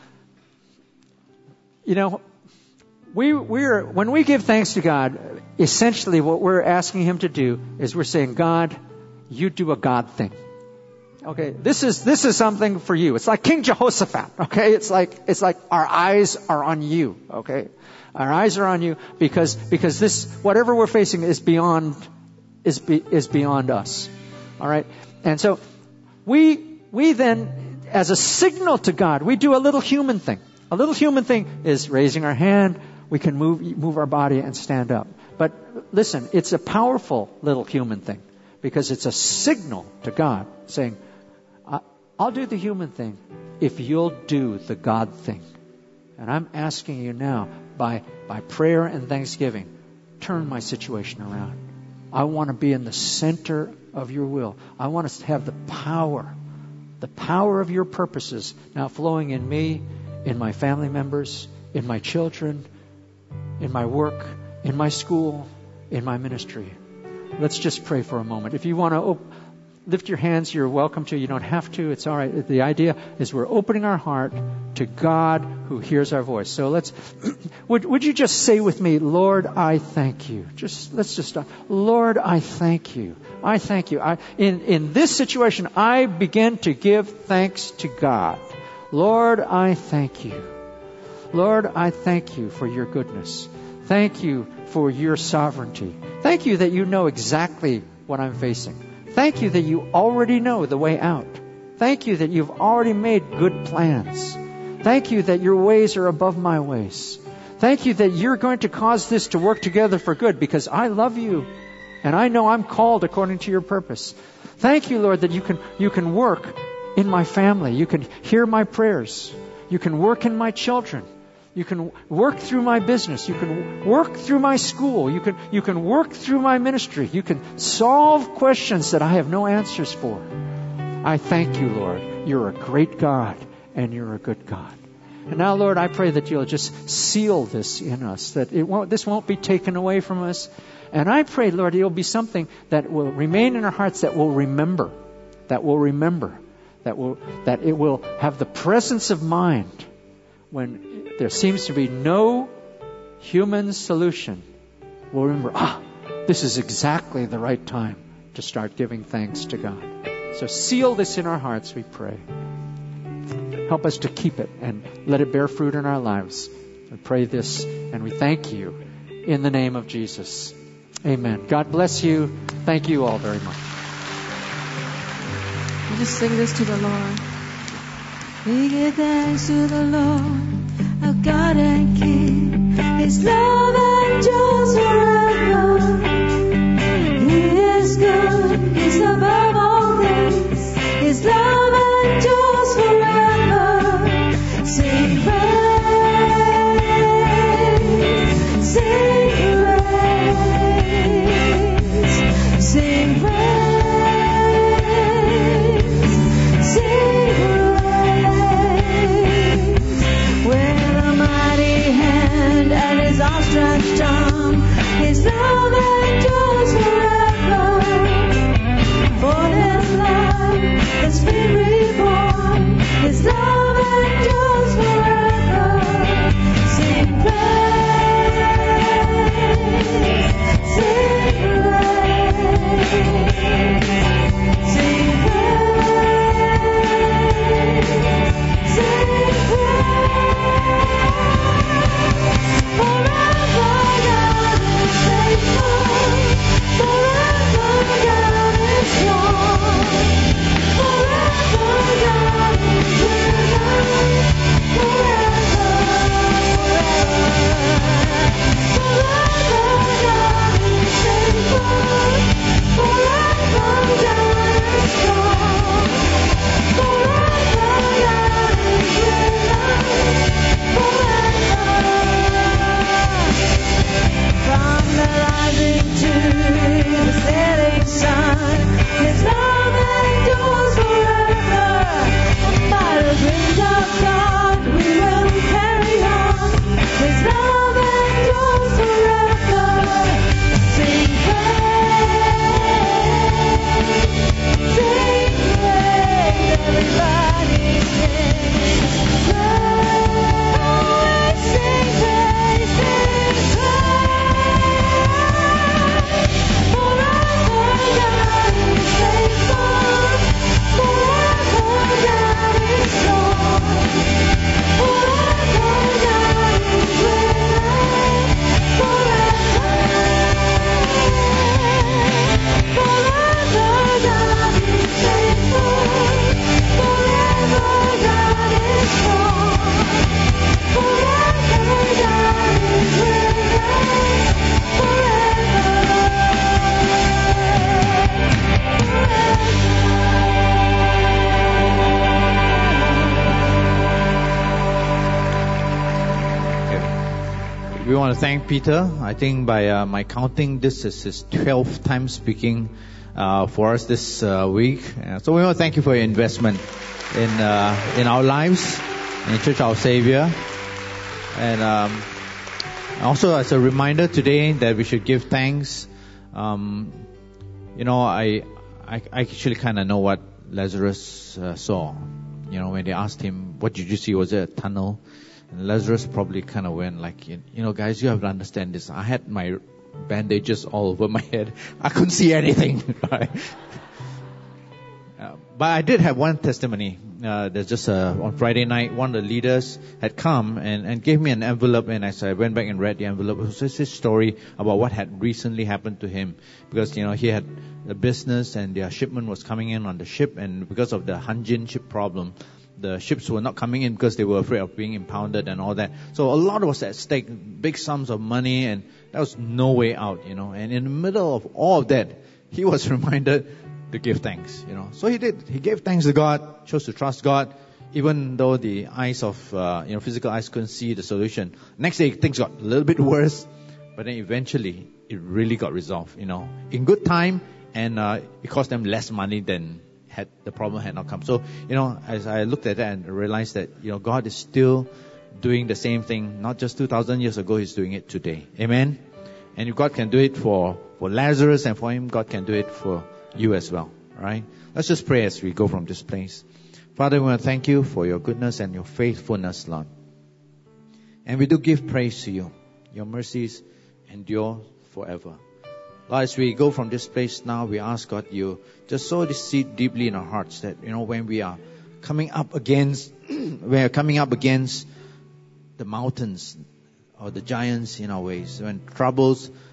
You know, we we're when we give thanks to God, essentially what we're asking Him to do is we're saying, God, you do a God thing. Okay, this is this is something for you. It's like King Jehoshaphat. Okay, it's like it's like our eyes are on you. Okay, our eyes are on you because because this whatever we're facing is beyond is be, is beyond us. All right, and so we we then as a signal to God, we do a little human thing. A little human thing is raising our hand. We can move move our body and stand up. But listen, it's a powerful little human thing because it's a signal to God saying, I'll do the human thing if you'll do the God thing. And I'm asking you now, by, by prayer and thanksgiving, turn my situation around. I want to be in the center of your will. I want to have the power, the power of your purposes now flowing in me, in my family members, in my children, in my work, in my school, in my ministry. Let's just pray for a moment. If you want to op- lift your hands, you're welcome to. You don't have to. It's all right. The idea is we're opening our heart to God who hears our voice. So let's, would, would you just say with me, Lord, I thank you. Just, let's just start. Lord, I thank you. I thank you. I, in, in this situation, I begin to give thanks to God. Lord, I thank you. Lord, I thank you for your goodness. Thank you for your sovereignty. Thank you that you know exactly what I'm facing. Thank you that you already know the way out. Thank you that you've already made good plans. Thank you that your ways are above my ways. Thank you that you're going to cause this to work together for good because I love you and I know I'm called according to your purpose. Thank you, Lord, that you can you can work in my family. You can hear my prayers. You can work in my children. You can work through my business. You can work through my school. You can you can work through my ministry. You can solve questions that I have no answers for. I thank you, Lord. You're a great God and you're a good God. And now, Lord, I pray that you'll just seal this in us, that it won't this won't be taken away from us. And I pray, Lord, it'll be something that will remain in our hearts, that we'll remember, that we'll remember, that will that it will have the presence of mind when there seems to be no human solution. We'll remember, ah, this is exactly the right time to start giving thanks to God. So seal this in our hearts, we pray. Help us to keep it and let it bear fruit in our lives. We pray this and we thank you in the name of Jesus. Amen. God bless you. Thank you all very much. We'll just sing this to the Lord. We give thanks to the Lord, our God and King. His love endures forever. He is good. He's above all things. His love endures forever. Sing praise. Sing praise. Sing praise. Sing praise. With a mighty hand and his outstretched arm, his love endures forever. For his love has been reborn, his love endures forever. Sing praise, sing praise, sing praise, sing praise. Forever God is faithful, forever God is strong, forever God is with us, forever, forever. Forever God is faithful, forever God is strong, forever God is with us, forever. From the rising to the setting sun, his love endures forever. And by the grace of God we will carry on. His love endures forever. Sing praise, sing praise, everybody sing praise, sing praise, sing praise. Forever God is faithful, forever God is strong, forever God is with us, forever, forever God is faithful, forever God is strong, forever God is with us, We want to thank Peter. I think by uh, my counting, this is his twelfth time speaking uh, for us this uh, week. Uh, so we want to thank you for your investment in uh, in our lives, in Church Our Savior. And um, also as a reminder today that we should give thanks. Um, you know, I, I, I actually kind of know what Lazarus uh, saw. You know, when they asked him, what did you see? Was it a tunnel? And Lazarus probably kind of went like, you know, guys, you have to understand this. I had my bandages all over my head. I couldn't see anything. Right? Uh, but I did have one testimony. Uh, there's just uh, on Friday night, one of the leaders had come and, and gave me an envelope, and as I went back and read the envelope, it was just his story about what had recently happened to him. Because, you know, he had a business and their shipment was coming in on the ship, and because of the Hanjin ship problem, the ships were not coming in because they were afraid of being impounded and all that. So a lot was at stake, big sums of money, and there was no way out, you know. And in the middle of all of that, he was reminded to give thanks, you know. So he did. He gave thanks to God, chose to trust God, even though the eyes of, uh, you know, physical eyes couldn't see the solution. Next day, things got a little bit worse, but then eventually, it really got resolved, you know, in good time, and uh, it cost them less money than had the problem had not come. So, you know, as I looked at that and realized that, you know, God is still doing the same thing, not just two thousand years ago, He's doing it today. Amen? And if God can do it for, for Lazarus and for him, God can do it for you as well. Right? Let's just pray as we go from this place. Father, we want to thank you for your goodness and your faithfulness, Lord. And we do give praise to you. Your mercies endure forever. Lord, as we go from this place now, we ask God, you just sow this seed deeply in our hearts that, you know, when we are coming up against, we are coming up against the mountains or the giants in our ways, when troubles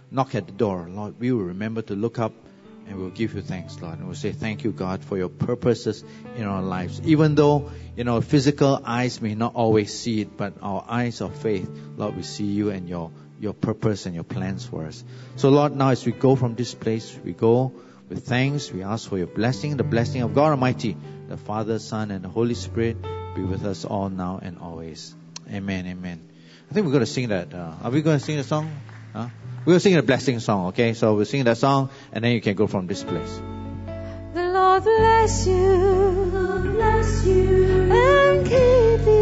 knock at the door, Lord, we will remember to look up and we'll give you thanks, Lord. And we'll say, thank you, God, for your purposes in our lives. Even though, you know, physical eyes may not always see it, but our eyes of faith, Lord, we see you and your, your purpose and your plans for us. So, Lord, now as we go from this place, we go with thanks. We ask for your blessing, the blessing of God Almighty, the Father, Son, and the Holy Spirit be with us all now and always. Amen, amen. I think we're going to sing that. Uh, are we going to sing the song? Huh? We're going to sing a blessing song, okay? So we'll sing that song, and then you can go from this place. The Lord bless you, Lord bless you, and keep you.